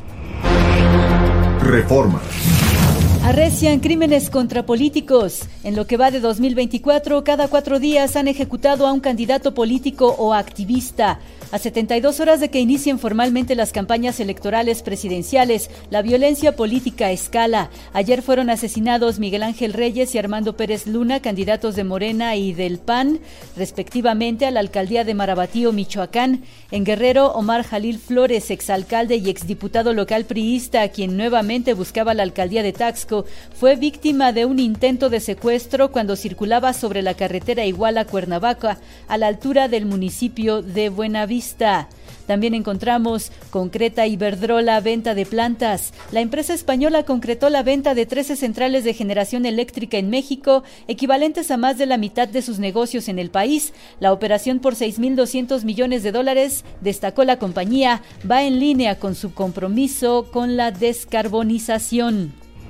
Reforma. Arrecian crímenes contra políticos. En lo que va de 2024, cada 4 días han ejecutado a un candidato político o activista. A 72 horas de que inicien formalmente las campañas electorales presidenciales, la violencia política escala. Ayer fueron asesinados Miguel Ángel Reyes y Armando Pérez Luna, candidatos de Morena y del PAN, respectivamente a la alcaldía de Marabatío, Michoacán. En Guerrero, Omar Jalil Flores, exalcalde y exdiputado local priista, quien nuevamente buscaba la alcaldía de Taxco, fue víctima de un intento de secuestro cuando circulaba sobre la carretera Iguala-Cuernavaca, a la altura del municipio de Buenavista. También encontramos concreta Iberdrola venta de plantas. La empresa española concretó la venta de 13 centrales de generación eléctrica en México, equivalentes a más de la mitad de sus negocios en el país. La operación por $6,200 millones, destacó la compañía, va en línea con su compromiso con la descarbonización.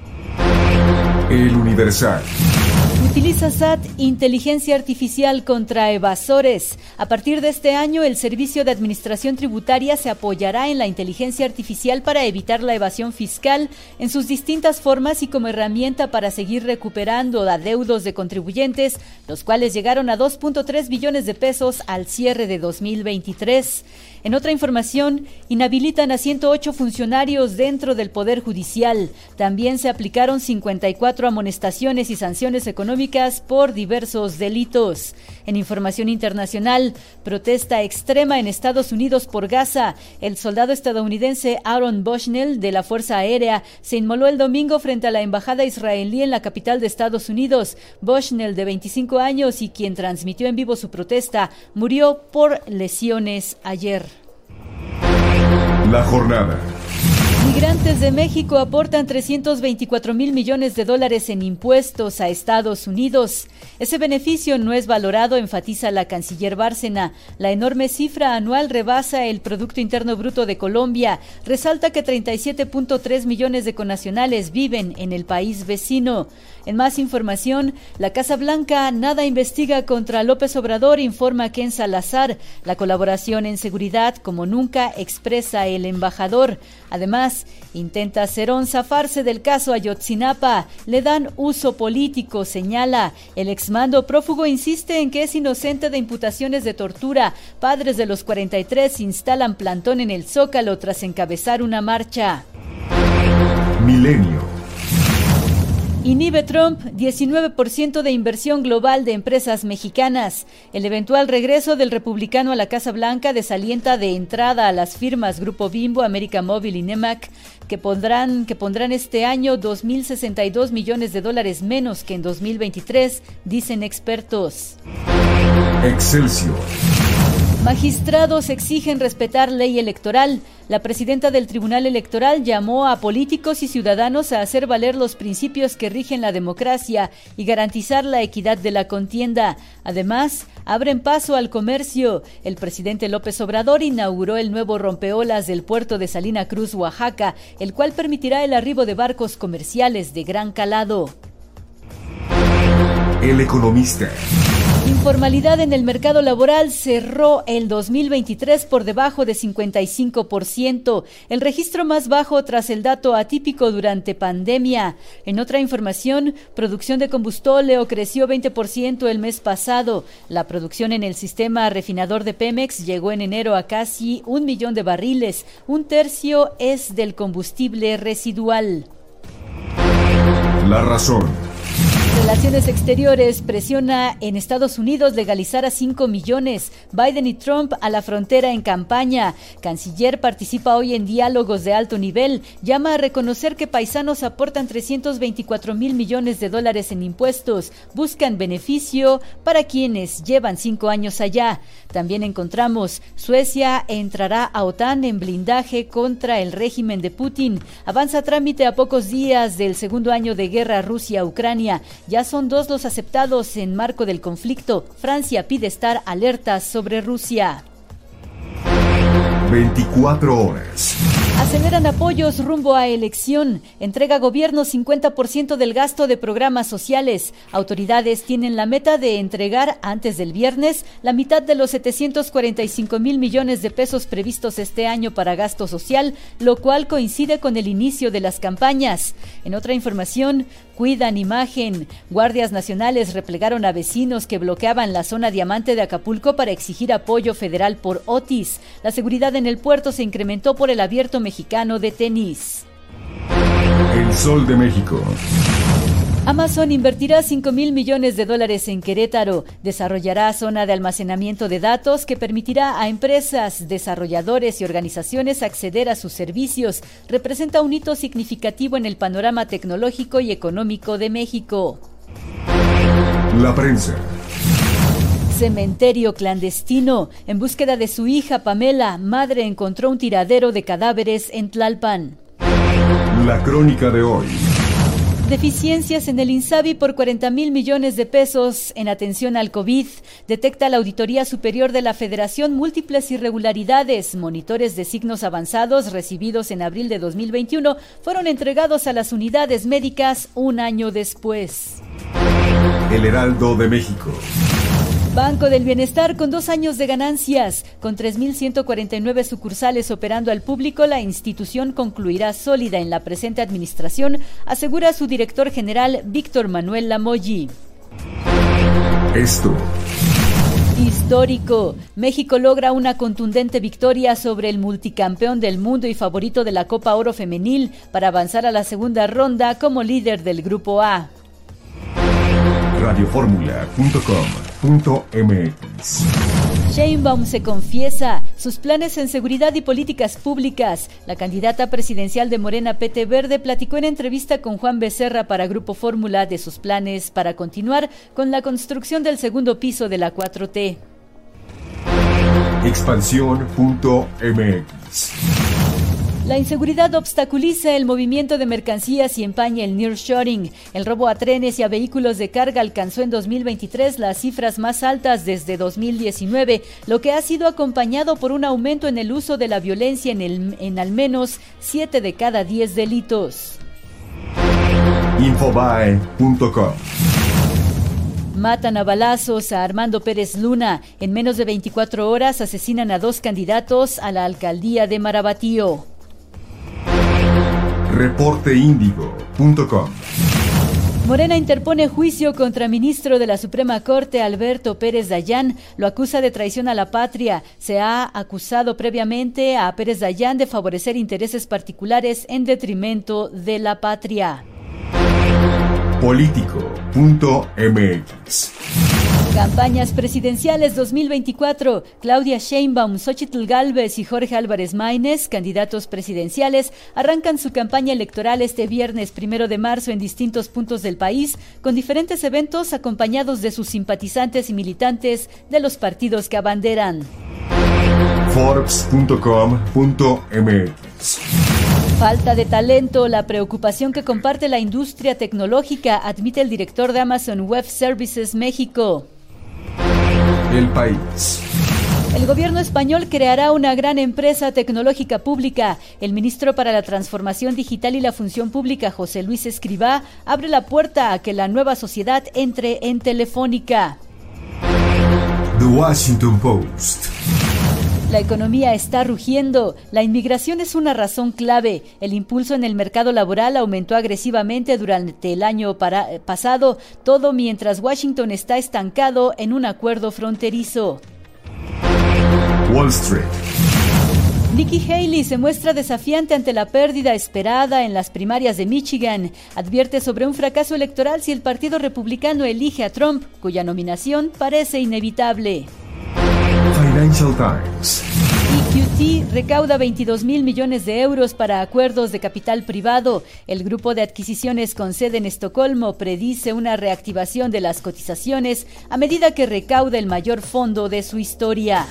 El Universal. Utiliza SAT inteligencia artificial contra evasores. A partir de este año, el Servicio de Administración Tributaria se apoyará en la inteligencia artificial para evitar la evasión fiscal en sus distintas formas y como herramienta para seguir recuperando adeudos de contribuyentes, los cuales llegaron a 2.3 billones de pesos al cierre de 2023. En otra información, inhabilitan a 108 funcionarios dentro del Poder Judicial. También se aplicaron 54 amonestaciones y sanciones económicas públicas por diversos delitos. En información internacional, protesta extrema en Estados Unidos por Gaza. El soldado estadounidense Aaron Bushnell de la Fuerza Aérea se inmoló el domingo frente a la embajada israelí en la capital de Estados Unidos. Bushnell, de 25 años y quien transmitió en vivo su protesta, murió por lesiones ayer. La jornada. Migrantes de México aportan 324 mil millones de dólares en impuestos a Estados Unidos. Ese beneficio no es valorado, enfatiza la canciller Bárcena. La enorme cifra anual rebasa el Producto Interno Bruto de Colombia. Resalta que 37.3 millones de connacionales viven en el país vecino. En más información, la Casa Blanca nada investiga contra López Obrador, informa Ken Salazar. La colaboración en seguridad como nunca, expresa el embajador. Además, intenta Cerón zafarse del caso Ayotzinapa. Le dan uso político, señala. El exmando prófugo insiste en que es inocente de imputaciones de tortura. Padres de los 43 instalan plantón en el Zócalo tras encabezar una marcha. Milenio. Inhibe Trump 19% de inversión global de empresas mexicanas. El eventual regreso del republicano a la Casa Blanca desalienta de entrada a las firmas Grupo Bimbo, América Móvil y Nemac, que pondrán este año 2.062 millones de dólares menos que en 2023, dicen expertos. Excelsior. Magistrados exigen respetar ley electoral. La presidenta del Tribunal Electoral llamó a políticos y ciudadanos a hacer valer los principios que rigen la democracia y garantizar la equidad de la contienda. Además, abren paso al comercio. El presidente López Obrador inauguró el nuevo rompeolas del puerto de Salina Cruz, Oaxaca, el cual permitirá el arribo de barcos comerciales de gran calado. El Economista. Informalidad en el mercado laboral cerró el 2023 por debajo de 55%, el registro más bajo tras el dato atípico durante pandemia. En otra información, producción de combustóleo creció 20% el mes pasado. La producción en el sistema refinador de Pemex llegó en enero a casi 1 millón de barriles. Un tercio es del combustible residual. La razón. Relaciones Exteriores presiona en Estados Unidos legalizar a 5 millones. Biden y Trump a la frontera en campaña. Canciller participa hoy en diálogos de alto nivel. Llama a reconocer que paisanos aportan 324 mil millones de dólares en impuestos. Buscan beneficio para quienes llevan 5 años allá. También encontramos Suecia entrará a OTAN en blindaje contra el régimen de Putin. Avanza trámite a pocos días del segundo año de guerra Rusia-Ucrania. Ya son 2 los aceptados en marco del conflicto. Francia pide estar alerta sobre Rusia. 24 horas. Aceleran apoyos rumbo a elección. Entrega gobierno 50% del gasto de programas sociales. Autoridades tienen la meta de entregar antes del viernes la mitad de los 745 mil millones de pesos previstos este año para gasto social, lo cual coincide con el inicio de las campañas. En otra información, cuidan imagen. Guardias nacionales replegaron a vecinos que bloqueaban la zona diamante de Acapulco para exigir apoyo federal por Otis. La seguridad en el puerto se incrementó por el Abierto Mexicano de tenis. El Sol de México. Amazon invertirá 5 mil millones de dólares en Querétaro. Desarrollará zona de almacenamiento de datos que permitirá a empresas, desarrolladores y organizaciones acceder a sus servicios. Representa un hito significativo en el panorama tecnológico y económico de México. La prensa. Cementerio clandestino. En búsqueda de su hija Pamela, madre encontró un tiradero de cadáveres en Tlalpan. La crónica de hoy. Deficiencias en el INSABI por 40 mil millones de pesos en atención al COVID. Detecta la Auditoría Superior de la Federación múltiples irregularidades. Monitores de signos avanzados recibidos en abril de 2021 fueron entregados a las unidades médicas un año después. El Heraldo de México. Banco del Bienestar con 2 años de ganancias. Con 3.149 sucursales operando al público, la institución concluirá sólida en la presente administración, asegura su director general Víctor Manuel Lamoyi. Esto. Histórico. México logra una contundente victoria sobre el multicampeón del mundo y favorito de la Copa Oro Femenil para avanzar a la segunda ronda como líder del Grupo A. radioformula.com.mx. Sheinbaum se confiesa sus planes en seguridad y políticas públicas. La candidata presidencial de Morena PT Verde platicó en entrevista con Juan Becerra para Grupo Fórmula de sus planes para continuar con la construcción del segundo piso de la 4T. Expansión.mx. La inseguridad obstaculiza el movimiento de mercancías y empaña el nearshoring. El robo a trenes y a vehículos de carga alcanzó en 2023 las cifras más altas desde 2019, lo que ha sido acompañado por un aumento en el uso de la violencia en al menos 7 de cada 10 delitos. Infobae.com. Matan a balazos a Armando Pérez Luna. En menos de 24 horas asesinan a 2 candidatos a la alcaldía de Marabatío. Reporteindigo.com. Morena interpone juicio contra ministro de la Suprema Corte, Alberto Pérez Dayán. Lo acusa de traición a la patria. Se ha acusado previamente a Pérez Dayán de favorecer intereses particulares en detrimento de la patria. Político.mx. Campañas presidenciales 2024. Claudia Sheinbaum, Xóchitl Gálvez y Jorge Álvarez Maínez, candidatos presidenciales, arrancan su campaña electoral este viernes 1 de marzo en distintos puntos del país, con diferentes eventos acompañados de sus simpatizantes y militantes de los partidos que abanderan. Forbes.com.mx. Falta de talento, la preocupación que comparte la industria tecnológica, admite el director de Amazon Web Services México. El País. El gobierno español creará una gran empresa tecnológica pública. El ministro para la Transformación Digital y la Función Pública, José Luis Escrivá, abre la puerta a que la nueva sociedad entre en Telefónica. The Washington Post. La economía está rugiendo. La inmigración es una razón clave. El impulso en el mercado laboral aumentó agresivamente durante el año pasado, todo mientras Washington está estancado en un acuerdo fronterizo. Wall Street. Nikki Haley se muestra desafiante ante la pérdida esperada en las primarias de Michigan. Advierte sobre un fracaso electoral si el Partido Republicano elige a Trump, cuya nominación parece inevitable. Financial Times. EQT recauda 22,000 millones de euros para acuerdos de capital privado. El grupo de adquisiciones con sede en Estocolmo predice una reactivación de las cotizaciones a medida que recauda el mayor fondo de su historia.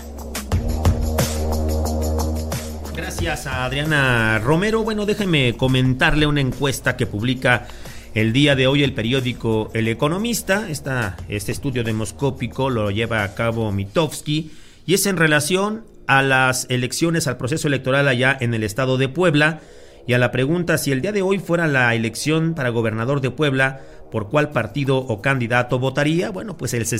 Gracias a Adriana Romero. Bueno, déjeme comentarle una encuesta que publica el día de hoy el periódico El Economista. Este estudio demoscópico lo lleva a cabo Mitofsky y es en relación a las elecciones, al proceso electoral allá en el estado de Puebla y a la pregunta: si el día de hoy fuera la elección para gobernador de Puebla, ¿por cuál partido o candidato votaría? Bueno, pues el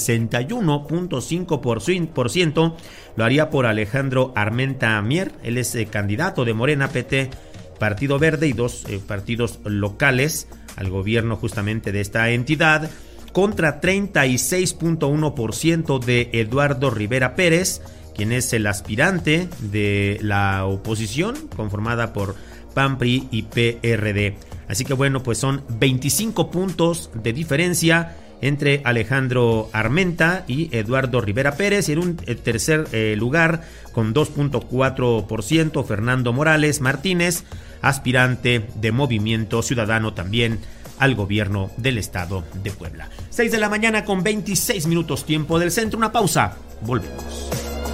61.5% lo haría por Alejandro Armenta Mier. Él es candidato de Morena, PT, Partido Verde y 2 partidos locales al gobierno justamente de esta entidad, contra 36.1% de Eduardo Rivera Pérez, quien es el aspirante de la oposición conformada por PAN, PRI y PRD. Así que bueno, pues son 25 puntos de diferencia entre Alejandro Armenta y Eduardo Rivera Pérez. Y en un tercer lugar, con 2.4%, Fernando Morales Martínez, aspirante de Movimiento Ciudadano también al gobierno del estado de Puebla. 6 de la mañana con 26 minutos tiempo del centro. Una pausa. Volvemos.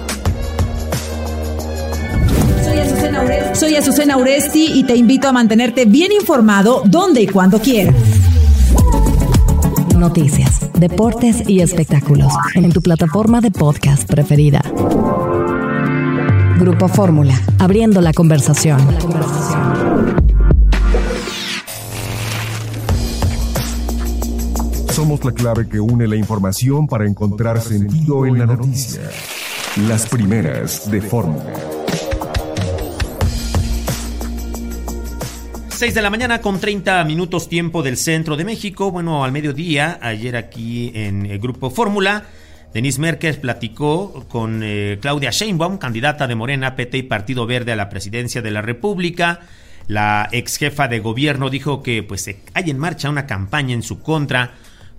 Soy Azucena Uresti y te invito a mantenerte bien informado donde y cuando quieras. Noticias, deportes y espectáculos en tu plataforma de podcast preferida. Grupo Fórmula, abriendo la conversación. Somos la clave que une la información para encontrar sentido en la noticia. Las primeras de Fórmula. 6 de la mañana con 30 minutos tiempo del centro de México. Bueno, al mediodía, ayer aquí en el Grupo Fórmula, Denise Merkes platicó con Claudia Sheinbaum, candidata de Morena, PT y Partido Verde a la presidencia de la República. La ex jefa de gobierno dijo que pues hay en marcha una campaña en su contra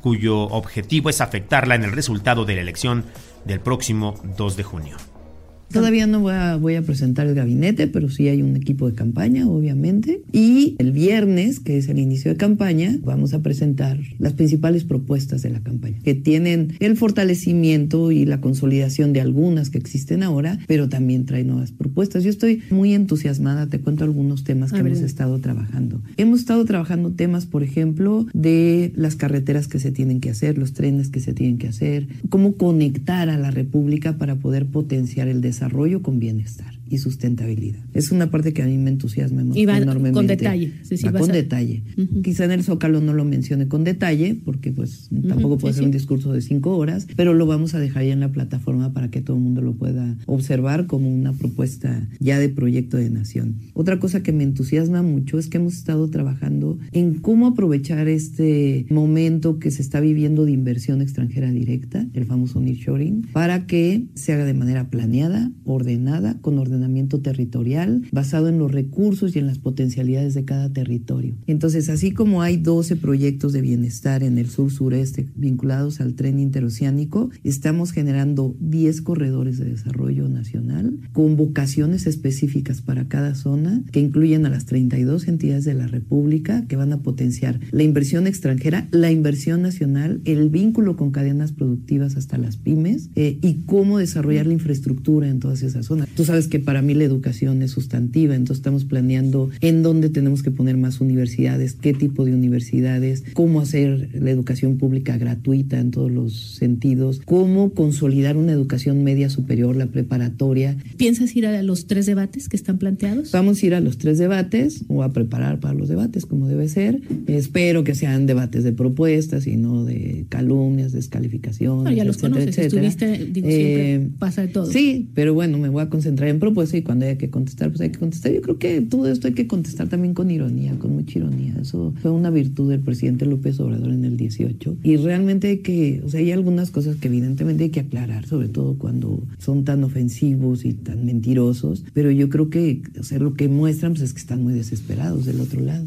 cuyo objetivo es afectarla en el resultado de la elección del próximo 2 de junio. Todavía no voy a presentar el gabinete, pero sí hay un equipo de campaña, obviamente. Y el viernes, que es el inicio de campaña, vamos a presentar las principales propuestas de la campaña, que tienen el fortalecimiento y la consolidación de algunas que existen ahora, pero también trae nuevas propuestas. Yo estoy muy entusiasmada, te cuento algunos temas que hemos estado trabajando. Hemos estado trabajando temas, por ejemplo, de las carreteras que se tienen que hacer, los trenes que se tienen que hacer, cómo conectar a la República para poder potenciar el desarrollo con bienestar y sustentabilidad. Es una parte que a mí me entusiasma enormemente. Con detalle. Con detalle. Quizá en el Zócalo no lo mencione con detalle, porque pues tampoco puede ser un discurso de 5 horas, pero lo vamos a dejar ya en la plataforma para que todo el mundo lo pueda observar como una propuesta ya de proyecto de nación. Otra cosa que me entusiasma mucho es que hemos estado trabajando en cómo aprovechar este momento que se está viviendo de inversión extranjera directa, el famoso nearshoring, para que se haga de manera planeada, ordenada, con ordenamiento territorial, basado en los recursos y en las potencialidades de cada territorio. Entonces, así como hay 12 proyectos de bienestar en el sur-sureste vinculados al tren interoceánico, estamos generando 10 corredores de desarrollo nacional con vocaciones específicas para cada zona, que incluyen a las 32 entidades de la República, que van a potenciar la inversión extranjera, la inversión nacional, el vínculo con cadenas productivas hasta las pymes, y cómo desarrollar la infraestructura en todas esas zonas. Tú sabes que para mí la educación es sustantiva, entonces estamos planeando en dónde tenemos que poner más universidades, qué tipo de universidades, cómo hacer la educación pública gratuita en todos los sentidos, cómo consolidar una educación media superior, la preparatoria. ¿Piensas ir a los 3 debates que están planteados? Vamos a ir a los 3 debates, o a preparar para los debates como debe ser. Espero que sean debates de propuestas y no de calumnias, descalificaciones, ya los conoces, estuviste, siempre pasa de todo. Sí, pero bueno, me voy a concentrar en propuestas y cuando haya que contestar, pues hay que contestar. Yo creo que todo esto hay que contestar también con ironía, con mucha ironía. Eso fue una virtud del presidente López Obrador en el 18. Y realmente hay algunas cosas que evidentemente hay que aclarar, sobre todo cuando son tan ofensivos y tan mentirosos, pero yo creo que, lo que muestran pues, es que están muy desesperados del otro lado.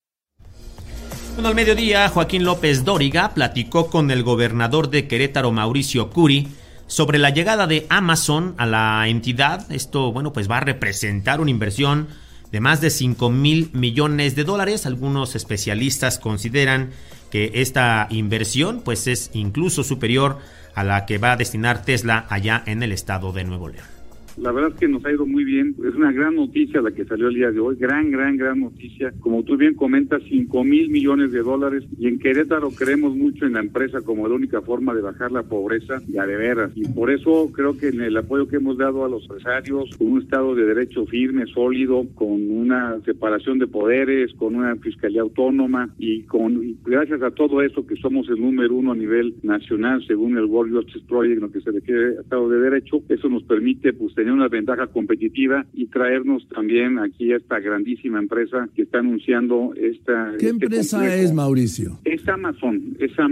Bueno, al mediodía, Joaquín López Dóriga platicó con el gobernador de Querétaro, Mauricio Curi, sobre la llegada de Amazon a la entidad. Esto, pues va a representar una inversión de más de 5,000 millones de dólares. Algunos especialistas consideran que esta inversión, pues, es incluso superior a la que va a destinar Tesla allá en el estado de Nuevo León. La verdad es que nos ha ido muy bien. Es una gran noticia la que salió el día de hoy. Gran noticia. Como tú bien comentas, 5,000 millones de dólares. Y en Querétaro creemos mucho en la empresa como la única forma de bajar la pobreza, ya de veras. Y por eso creo que en el apoyo que hemos dado a los empresarios, con un Estado de Derecho firme, sólido, con una separación de poderes, con una fiscalía autónoma y gracias a todo eso que somos el número 1 a nivel nacional, según el World Justice Project, en lo que se refiere a Estado de Derecho, eso nos permite tener una ventaja competitiva y traernos también aquí a esta grandísima empresa que está anunciando esta... ¿Qué empresa complejo. Es, Mauricio? Es Amazon.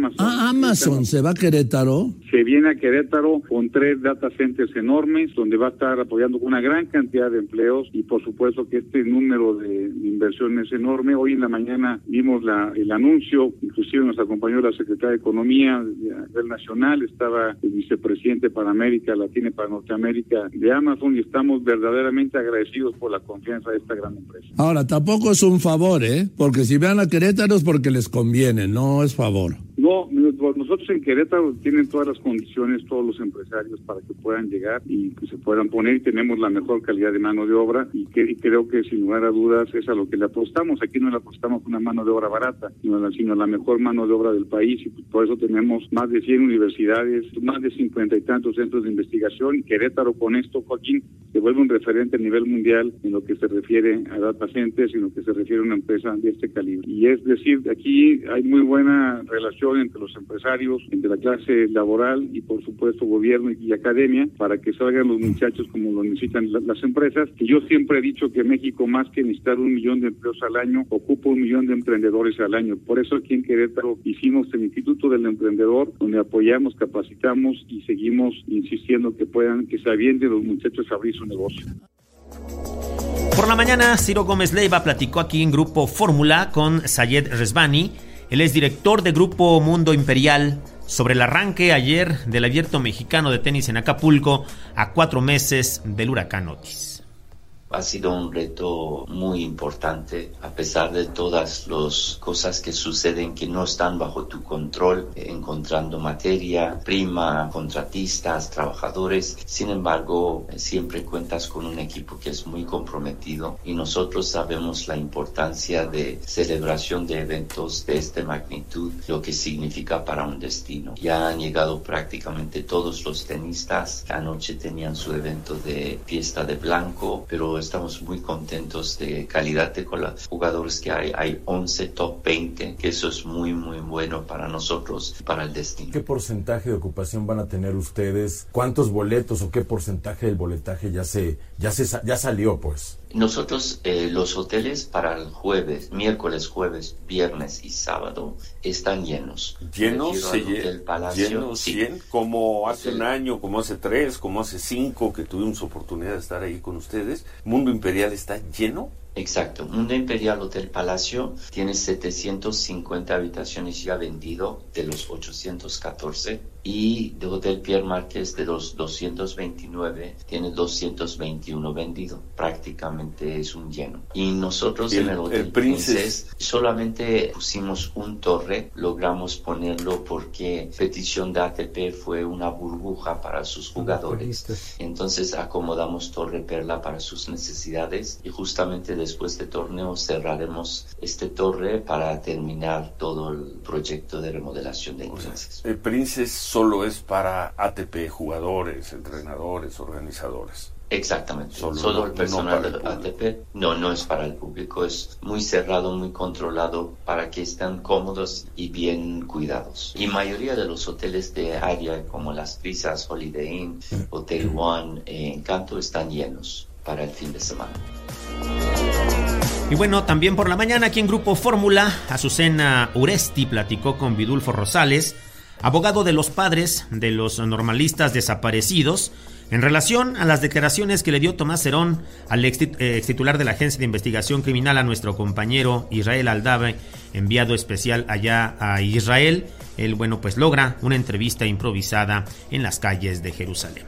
Amazon. ¿Se va a Querétaro? Se viene a Querétaro con 3 data centers enormes, donde va a estar apoyando con una gran cantidad de empleos y por supuesto que este número de inversión es enorme. Hoy en la mañana vimos el anuncio, inclusive nos acompañó la Secretaria de Economía a nivel nacional, estaba el vicepresidente para América Latina y para Norteamérica de Amazon y estamos verdaderamente agradecidos por la confianza de esta gran empresa. Ahora, tampoco es un favor, porque si van a Querétaro es porque les conviene, no es favor. No, nosotros en Querétaro tienen todas las condiciones, todos los empresarios para que puedan llegar y que se puedan poner y tenemos la mejor calidad de mano de obra y creo que sin lugar a dudas es a lo que le apostamos. Aquí no le apostamos una mano de obra barata, sino la mejor mano de obra del país y por eso tenemos más de 100 universidades, más de 50 y tantos centros de investigación y Querétaro con esto, Joaquín, se vuelve un referente a nivel mundial en lo que se refiere a data centers y en lo que se refiere a una empresa de este calibre. Y es decir, aquí hay muy buena relación entre los empresarios, entre la clase laboral y por supuesto gobierno y academia para que salgan los muchachos como lo necesitan las empresas. Y yo siempre he dicho que México, más que necesitar 1 millón de empleos al año, ocupa 1 millón de emprendedores al año. Por eso aquí en Querétaro hicimos el Instituto del Emprendedor, donde apoyamos, capacitamos y seguimos insistiendo que se avienten los muchachos a abrir su negocio. Por la mañana, Ciro Gómez Leiva platicó aquí en Grupo Fórmula con Sayed Rezvani, Él es director de Grupo Mundo Imperial, sobre el arranque ayer del Abierto Mexicano de Tenis en Acapulco a 4 meses del huracán Otis. Ha sido un reto muy importante, a pesar de todas las cosas que suceden que no están bajo tu control, encontrando materia prima, contratistas, trabajadores. Sin embargo, siempre cuentas con un equipo que es muy comprometido y nosotros sabemos la importancia de celebración de eventos de esta magnitud, lo que significa para un destino. Ya han llegado prácticamente todos los tenistas. Anoche tenían su evento de fiesta de blanco, pero estamos muy contentos de calidad de con los jugadores que hay. Hay 11 top 20, que eso es muy, muy bueno para nosotros y para el destino. ¿Qué porcentaje de ocupación van a tener ustedes? ¿Cuántos boletos o qué porcentaje del boletaje ya salió, pues? Nosotros, los hoteles para el jueves, miércoles, jueves, viernes y sábado están llenos. ¿Llenos? ¿Llenos? 100, como hace un año, como hace 3, como hace 5 que tuvimos oportunidad de estar ahí con ustedes. ¿Mundo Imperial está lleno? Exacto. Mundo Imperial Hotel Palacio tiene 750 habitaciones ya vendido de los 814 y de Hotel Pierre Márquez de los 229 tiene 221 vendido. Prácticamente es un lleno. Y nosotros en el Hotel Princess solamente pusimos un torre, logramos ponerlo porque petición de ATP fue una burbuja para sus jugadores. Entonces acomodamos Torre Perla para sus necesidades y justamente después de torneo cerraremos este torre para terminar todo el proyecto de remodelación del Princess. El Princess solo es para ATP, jugadores, entrenadores, organizadores. Exactamente, solo el personal de ATP. No es para el público, es muy cerrado, muy controlado para que estén cómodos y bien cuidados. Y mayoría de los hoteles de área como Las Brisas, Holiday Inn, Hotel One, Encanto están llenos para el fin de semana. Y bueno, también por la mañana aquí en Grupo Fórmula, Azucena Uresti platicó con Vidulfo Rosales, abogado de los padres de los normalistas desaparecidos, en relación a las declaraciones que le dio Tomás Herón, al ex titular de la Agencia de Investigación Criminal, a nuestro compañero Israel Aldave, enviado especial allá a Israel. Él, bueno, pues logra una entrevista improvisada en las calles de Jerusalén.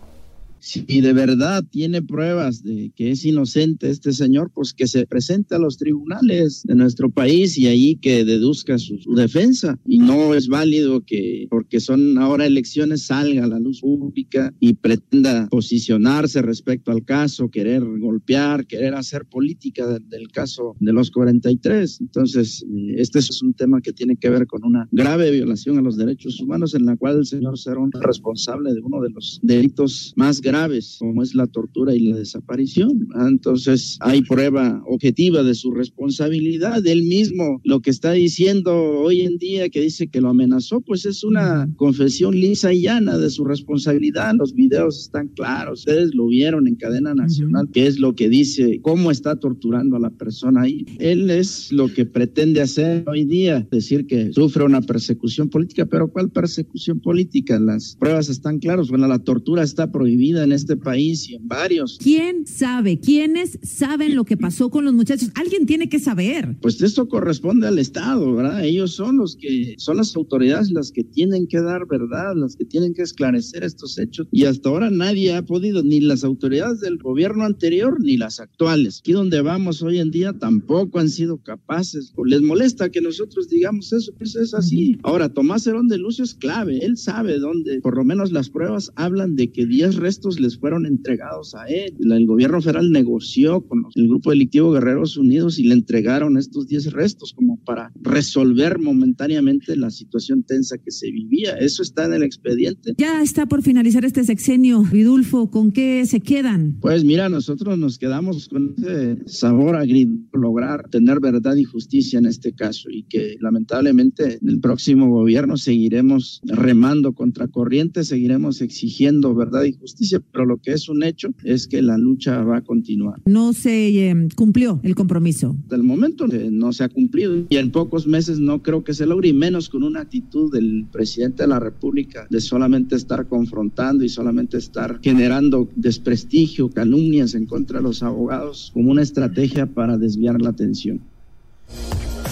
Si de verdad tiene pruebas de que es inocente este señor, pues que se presente a los tribunales de nuestro país y ahí que deduzca su defensa. Y no es válido que, porque son ahora elecciones, salga a la luz pública y pretenda posicionarse respecto al caso, querer golpear, querer hacer política del caso de los 43. Entonces, este es un tema que tiene que ver con una grave violación a los derechos humanos en la cual el señor Cerón es responsable de uno de los delitos más graves, como es la tortura y la desaparición. Entonces hay prueba objetiva de su responsabilidad. Él mismo lo que está diciendo hoy en día, que dice que lo amenazó, pues es una confesión lisa y llana de su responsabilidad. Los videos están claros, ustedes lo vieron en cadena nacional, qué es lo que dice, cómo está torturando a la persona ahí. Él es lo que pretende hacer hoy día, decir que sufre una persecución política, pero ¿cuál persecución política? Las pruebas están claras. Bueno, la tortura está prohibida en este país y en varios. ¿Quién sabe? ¿Quiénes saben lo que pasó con los muchachos? Alguien tiene que saber. Pues esto corresponde al Estado, ¿verdad? Ellos son las autoridades las que tienen que dar verdad, las que tienen que esclarecer estos hechos, y hasta ahora nadie ha podido, ni las autoridades del gobierno anterior ni las actuales. Aquí donde vamos hoy en día tampoco han sido capaces. ¿Les molesta que nosotros digamos eso? Pues es así. Ahora, Tomás Herón de Lucio es clave, él sabe dónde, por lo menos las pruebas hablan de que 10 restos les fueron entregados a él. El gobierno federal negoció con el grupo delictivo Guerreros Unidos y le entregaron estos 10 restos como para resolver momentáneamente la situación tensa que se vivía. Eso está en el expediente. Ya está por finalizar este sexenio, Vidulfo. ¿Con qué se quedan? Pues mira, nosotros nos quedamos con ese sabor agridulce, lograr tener verdad y justicia en este caso, y que lamentablemente en el próximo gobierno seguiremos remando contra corriente, seguiremos exigiendo verdad y justicia, pero lo que es un hecho es que la lucha va a continuar. No se cumplió el compromiso. Hasta el momento no se ha cumplido y en pocos meses no creo que se logre, y menos con una actitud del presidente de la República de solamente estar confrontando y solamente estar generando desprestigio, calumnias en contra de los abogados como una estrategia para desviar la atención.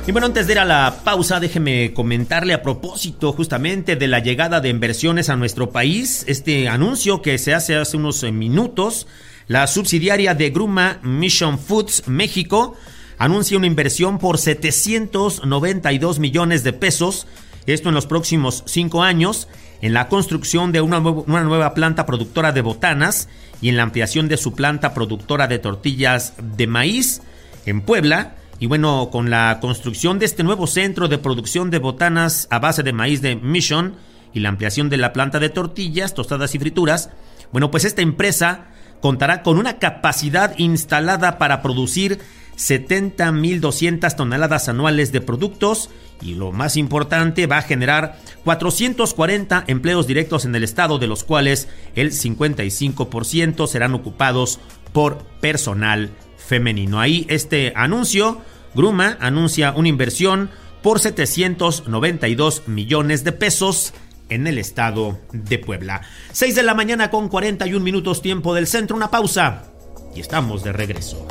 Y bueno, antes de ir a la pausa, déjeme comentarle a propósito justamente de la llegada de inversiones a nuestro país, este anuncio que se hace unos minutos. La subsidiaria de Gruma Mission Foods México anuncia una inversión por 792 millones de pesos, esto en los próximos 5 años, en la construcción de una nueva planta productora de botanas y en la ampliación de su planta productora de tortillas de maíz en Puebla. Y bueno, con la construcción de este nuevo centro de producción de botanas a base de maíz de Mission y la ampliación de la planta de tortillas, tostadas y frituras, bueno, pues esta empresa contará con una capacidad instalada para producir 70,200 toneladas anuales de productos y lo más importante, va a generar 440 empleos directos en el estado, de los cuales el 55% serán ocupados por personal femenino. Ahí este anuncio, Gruma anuncia una inversión por 792 millones de pesos en el estado de Puebla. 6 de la mañana con 41 minutos tiempo del centro, una pausa y estamos de regreso.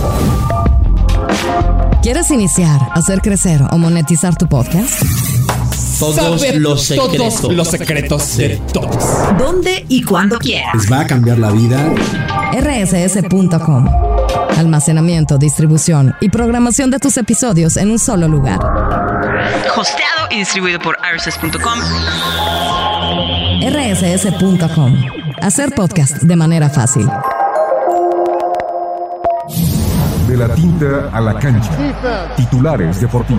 ¿Quieres iniciar, hacer crecer o monetizar tu podcast? Todos los secretos de todos. ¿Dónde y cuándo quieras? Les va a cambiar la vida. rss.com. Almacenamiento, distribución y programación de tus episodios en un solo lugar. Hosteado y distribuido por rss.com. rss.com. Hacer podcast de manera fácil. De la tinta a la cancha. Titulares deportivos.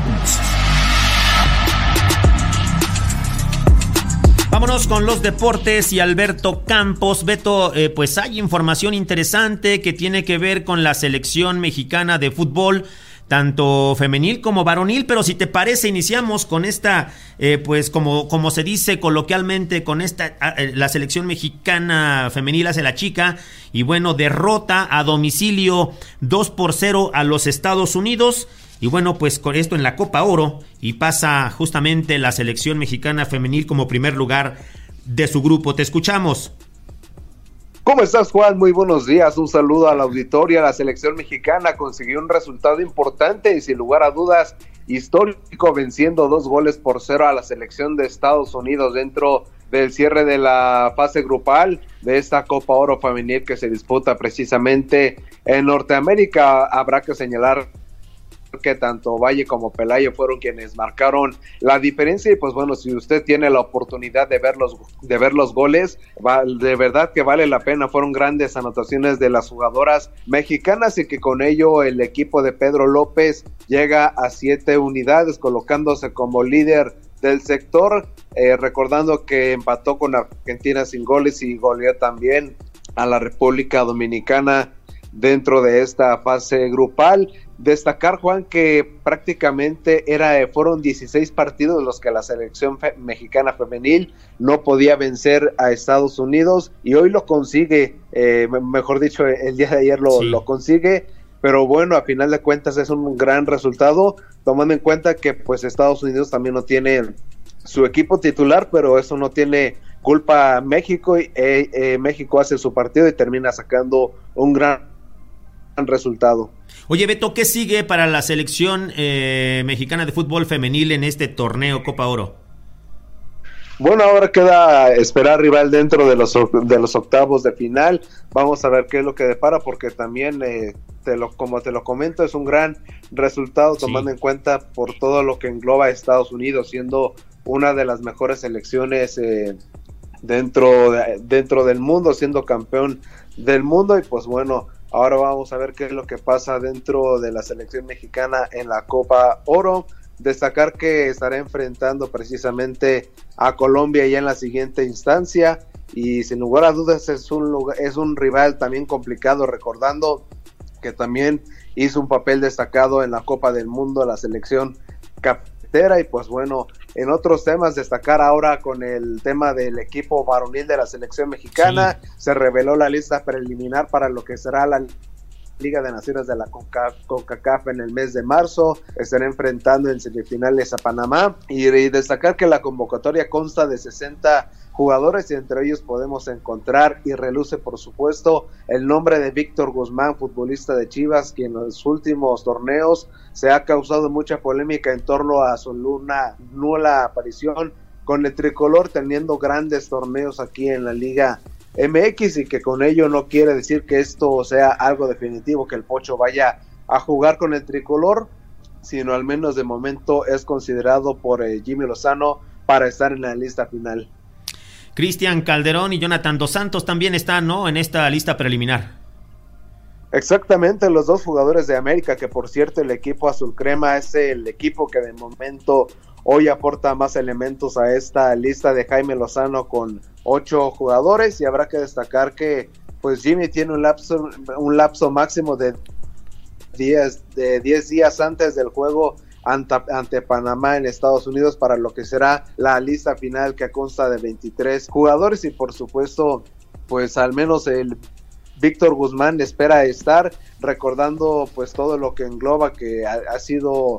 Vámonos con los deportes y Alberto Campos. Beto, pues hay información interesante que tiene que ver con la selección mexicana de fútbol, tanto femenil como varonil, pero si te parece iniciamos con esta, pues como se dice coloquialmente, con esta, la selección mexicana femenil hace la chica, y bueno, derrota a domicilio 2-0 a los Estados Unidos, y bueno, pues con esto en la Copa Oro, y pasa justamente la selección mexicana femenil como primer lugar de su grupo. Te escuchamos. ¿Cómo estás, Juan? Muy buenos días. Un saludo a la auditoría. La selección mexicana consiguió un resultado importante y sin lugar a dudas histórico, venciendo 2-0 a la selección de Estados Unidos dentro del cierre de la fase grupal de esta Copa Oro femenil que se disputa precisamente en Norteamérica. Habrá que señalar que tanto Valle como Pelayo fueron quienes marcaron la diferencia, y pues bueno, si usted tiene la oportunidad de ver los goles, de verdad que vale la pena. Fueron grandes anotaciones de las jugadoras mexicanas, y que con ello el equipo de Pedro López llega a 7 unidades, colocándose como líder del sector, recordando que empató con Argentina sin goles y goleó también a la República Dominicana dentro de esta fase grupal. Destacar, Juan, que prácticamente fueron 16 partidos los que la selección mexicana femenil no podía vencer a Estados Unidos, y hoy lo consigue, mejor dicho, el día de ayer lo consigue, pero bueno, a final de cuentas es un gran resultado, tomando en cuenta que pues Estados Unidos también no tiene su equipo titular, pero eso no tiene culpa México, y México hace su partido y termina sacando un gran resultado. Oye, Beto, ¿qué sigue para la selección mexicana de fútbol femenil en este torneo Copa Oro? Bueno, ahora queda esperar rival dentro de los octavos de final. Vamos a ver qué es lo que depara, porque también, como te lo comento, es un gran resultado, tomando en cuenta por todo lo que engloba a Estados Unidos, siendo una de las mejores selecciones dentro del mundo, siendo campeón del mundo. Y pues bueno, ahora vamos a ver qué es lo que pasa dentro de la selección mexicana en la Copa Oro. Destacar que estará enfrentando precisamente a Colombia ya en la siguiente instancia, y sin lugar a dudas es un rival también complicado, recordando que también hizo un papel destacado en la Copa del Mundo la selección cafetera. Y pues bueno, en otros temas, destacar ahora con el tema del equipo varonil de la selección mexicana, se reveló la lista preliminar para lo que será la Liga de Naciones de la CONCACAF en el mes de marzo. Estará enfrentando en semifinales a Panamá, y destacar que la convocatoria consta de 60 jugadores, y entre ellos podemos encontrar, y reluce por supuesto, el nombre de Víctor Guzmán, futbolista de Chivas, quien en los últimos torneos se ha causado mucha polémica en torno a su nula aparición con el tricolor, teniendo grandes torneos aquí en la Liga MX, y que con ello no quiere decir que esto sea algo definitivo, que el Pocho vaya a jugar con el tricolor, sino al menos de momento es considerado por Jimmy Lozano para estar en la lista final. Cristian Calderón y Jonathan Dos Santos también están, ¿no?, en esta lista preliminar. Exactamente, los dos jugadores de América, que por cierto el equipo azul crema es el equipo que de momento hoy aporta más elementos a esta lista de Jaime Lozano con 8 jugadores, y habrá que destacar que pues Jimmy tiene un lapso máximo de 10 días antes del juego ante Panamá en Estados Unidos para lo que será la lista final, que consta de 23 jugadores, y por supuesto pues al menos el Víctor Guzmán espera estar, recordando pues todo lo que engloba que ha sido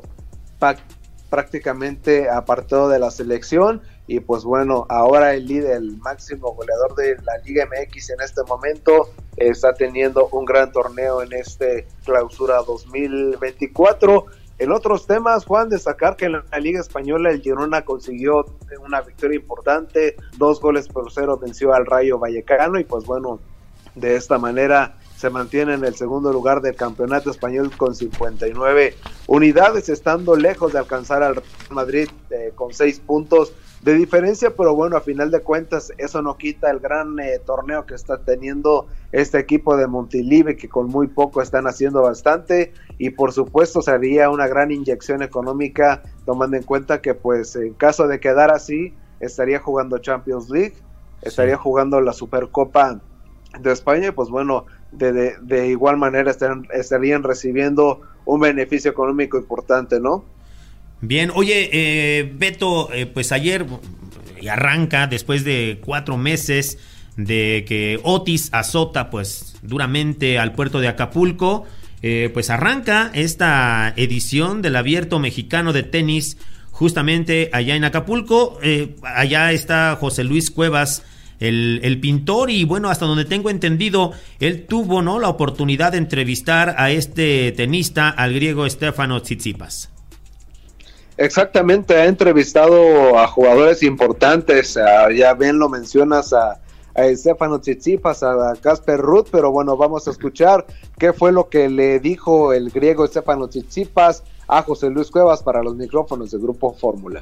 prácticamente apartado de la selección, y pues bueno, ahora el líder, el máximo goleador de la Liga MX en este momento, está teniendo un gran torneo en este clausura 2024. En otros temas, Juan, destacar que en la Liga Española el Girona consiguió una victoria importante, 2-0 venció al Rayo Vallecano, y pues bueno, de esta manera se mantiene en el segundo lugar del campeonato español con 59 unidades, estando lejos de alcanzar al Real Madrid con 6 puntos de diferencia, pero bueno, a final de cuentas eso no quita el gran torneo que está teniendo este equipo de Montilivi, que con muy poco están haciendo bastante, y por supuesto sería una gran inyección económica, tomando en cuenta que pues en caso de quedar así, estaría jugando Champions League, estaría jugando la Supercopa de España, y pues bueno, de igual manera estarían recibiendo un beneficio económico importante, ¿no? Bien, oye, Beto, pues ayer arranca, después de 4 meses de que Otis azota pues duramente al puerto de Acapulco, pues arranca esta edición del Abierto Mexicano de Tenis justamente allá en Acapulco. Allá está José Luis Cuevas, el pintor, y bueno, hasta donde tengo entendido, él tuvo, ¿no?, la oportunidad de entrevistar a este tenista, al griego Stefanos Tsitsipas. Exactamente, ha entrevistado a jugadores importantes, ya bien lo mencionas, a Stefanos Tsitsipas, a Casper Ruud, pero bueno, vamos a escuchar qué fue lo que le dijo el griego Stefanos Tsitsipas a José Luis Cuevas para los micrófonos de Grupo Fórmula.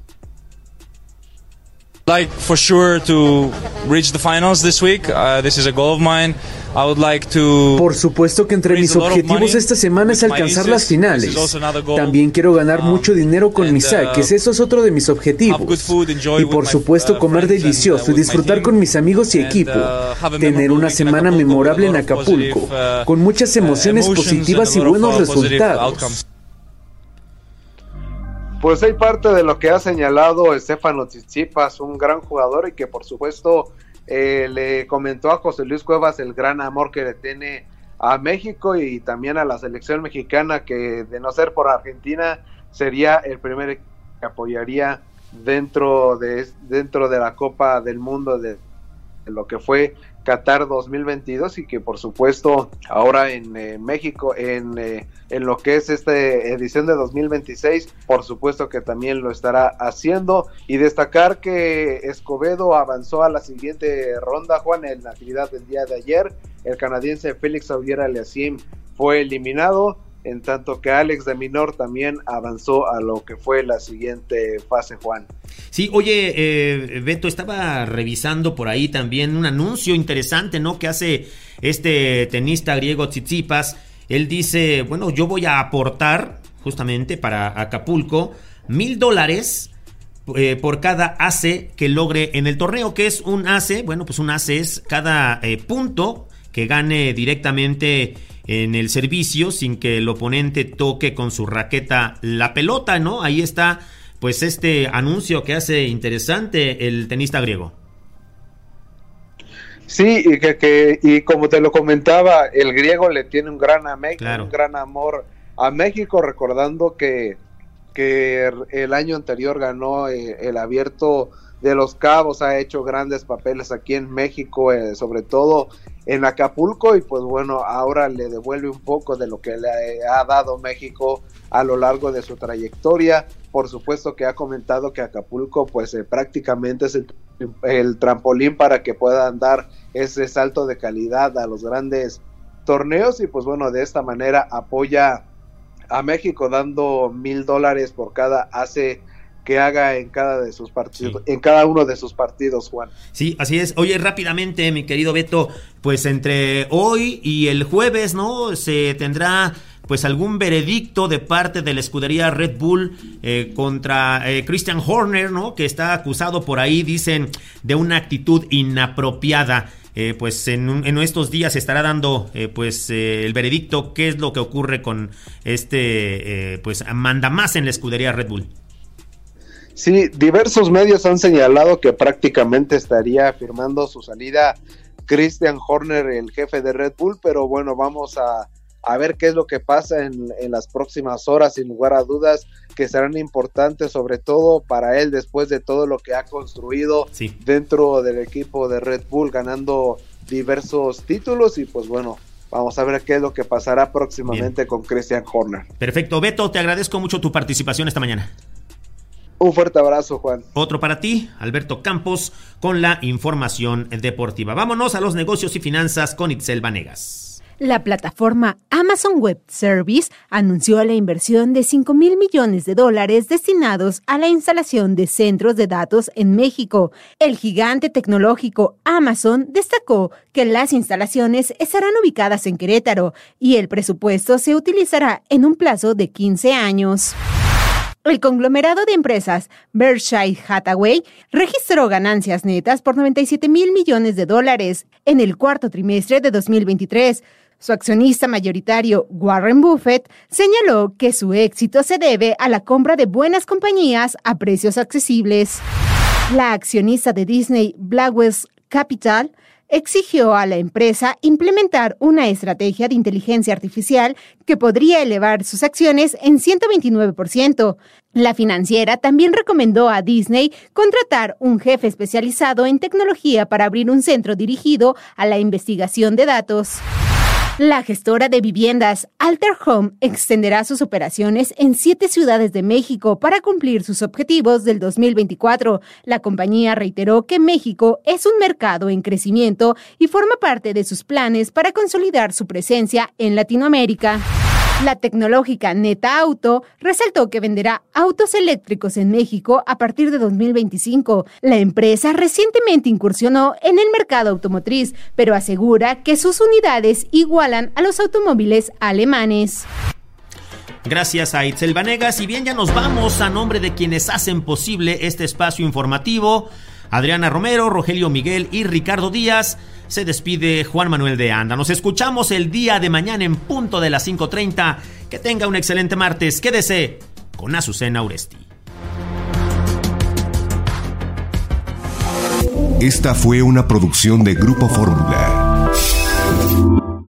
Like for sure to reach the finals this week. This is a goal of mine. I would like to. Por supuesto que entre mis objetivos esta semana es alcanzar las finales. También quiero ganar mucho dinero con mis saques, eso es otro de mis objetivos. Y por supuesto comer delicioso y disfrutar con mis amigos y equipo. Tener una semana memorable en Acapulco, con muchas emociones positivas y buenos resultados. Pues hay parte de lo que ha señalado Stefanos Tsitsipas, un gran jugador, y que por supuesto le comentó a José Luis Cuevas el gran amor que le tiene a México y también a la selección mexicana, que de no ser por Argentina sería el primer que apoyaría dentro de la Copa del Mundo de lo que fue Qatar 2022, y que por supuesto ahora en México, en lo que es esta edición de 2026, por supuesto que también lo estará haciendo. Y destacar que Escobedo avanzó a la siguiente ronda, Juan, en la actividad del día de ayer. El canadiense Félix Auger-Aliassime fue eliminado, en tanto que Alex de Minaur también avanzó a lo que fue la siguiente fase, Juan. Sí, oye, Beto, estaba revisando por ahí también un anuncio interesante, ¿no?, que hace este tenista griego Tsitsipas. Él dice, bueno, yo voy a aportar justamente para Acapulco $1,000 por cada ace que logre en el torneo. ¿Qué es un ace? Bueno, pues un ace es cada punto que gane directamente en el servicio sin que el oponente toque con su raqueta la pelota, ¿no? Ahí está pues este anuncio que hace interesante el tenista griego. Sí, y como te lo comentaba, el griego le tiene un gran amor a México, recordando que el año anterior ganó el Abierto de Los Cabos, ha hecho grandes papeles aquí en México, sobre todo en Acapulco, y pues bueno, ahora le devuelve un poco de lo que le ha dado México a lo largo de su trayectoria. Por supuesto que ha comentado que Acapulco pues prácticamente es el trampolín para que puedan dar ese salto de calidad a los grandes torneos, y pues bueno, de esta manera apoya a México dando $1,000 por cada ace que haga en cada de sus partidos, en cada uno de sus partidos, Juan. Sí, así es. Oye, rápidamente, mi querido Beto, pues entre hoy y el jueves, ¿no? Se tendrá pues algún veredicto de parte de la escudería Red Bull contra Christian Horner, ¿no? Que está acusado por ahí, dicen, de una actitud inapropiada. Pues en estos días se estará dando el veredicto, qué es lo que ocurre con pues mandamás en la escudería Red Bull. Sí, diversos medios han señalado que prácticamente estaría firmando su salida Christian Horner, el jefe de Red Bull, pero bueno, vamos a ver qué es lo que pasa en las próximas horas, sin lugar a dudas, que serán importantes, sobre todo para él, después de todo lo que ha construido dentro del equipo de Red Bull, ganando diversos títulos, y pues bueno, vamos a ver qué es lo que pasará próximamente con Christian Horner. Perfecto, Beto, te agradezco mucho tu participación esta mañana. Un fuerte abrazo, Juan. Otro para ti, Alberto Campos, con la información deportiva. Vámonos a los negocios y finanzas con Itzel Vanegas. La plataforma Amazon Web Service anunció la inversión de $5,000 millones destinados a la instalación de centros de datos en México. El gigante tecnológico Amazon destacó que las instalaciones estarán ubicadas en Querétaro y el presupuesto se utilizará en un plazo de 15 años. El conglomerado de empresas Berkshire Hathaway registró ganancias netas por $97,000 millones en el cuarto trimestre de 2023. Su accionista mayoritario, Warren Buffett, señaló que su éxito se debe a la compra de buenas compañías a precios accesibles. La accionista de Disney, Blackwell Capital, exigió a la empresa implementar una estrategia de inteligencia artificial que podría elevar sus acciones en 129%. La financiera también recomendó a Disney contratar un jefe especializado en tecnología para abrir un centro dirigido a la investigación de datos. La gestora de viviendas Alter Home extenderá sus operaciones en 7 ciudades de México para cumplir sus objetivos del 2024. La compañía reiteró que México es un mercado en crecimiento y forma parte de sus planes para consolidar su presencia en Latinoamérica. La tecnológica Neta Auto resaltó que venderá autos eléctricos en México a partir de 2025. La empresa recientemente incursionó en el mercado automotriz, pero asegura que sus unidades igualan a los automóviles alemanes. Gracias a Itzel Vanegas. Y bien, ya nos vamos. A nombre de quienes hacen posible este espacio informativo, Adriana Romero, Rogelio Miguel y Ricardo Díaz, se despide Juan Manuel de Anda. Nos escuchamos el día de mañana en punto de las 5:30. Que tenga un excelente martes. Quédese con Azucena Uresti. Esta fue una producción de Grupo Fórmula.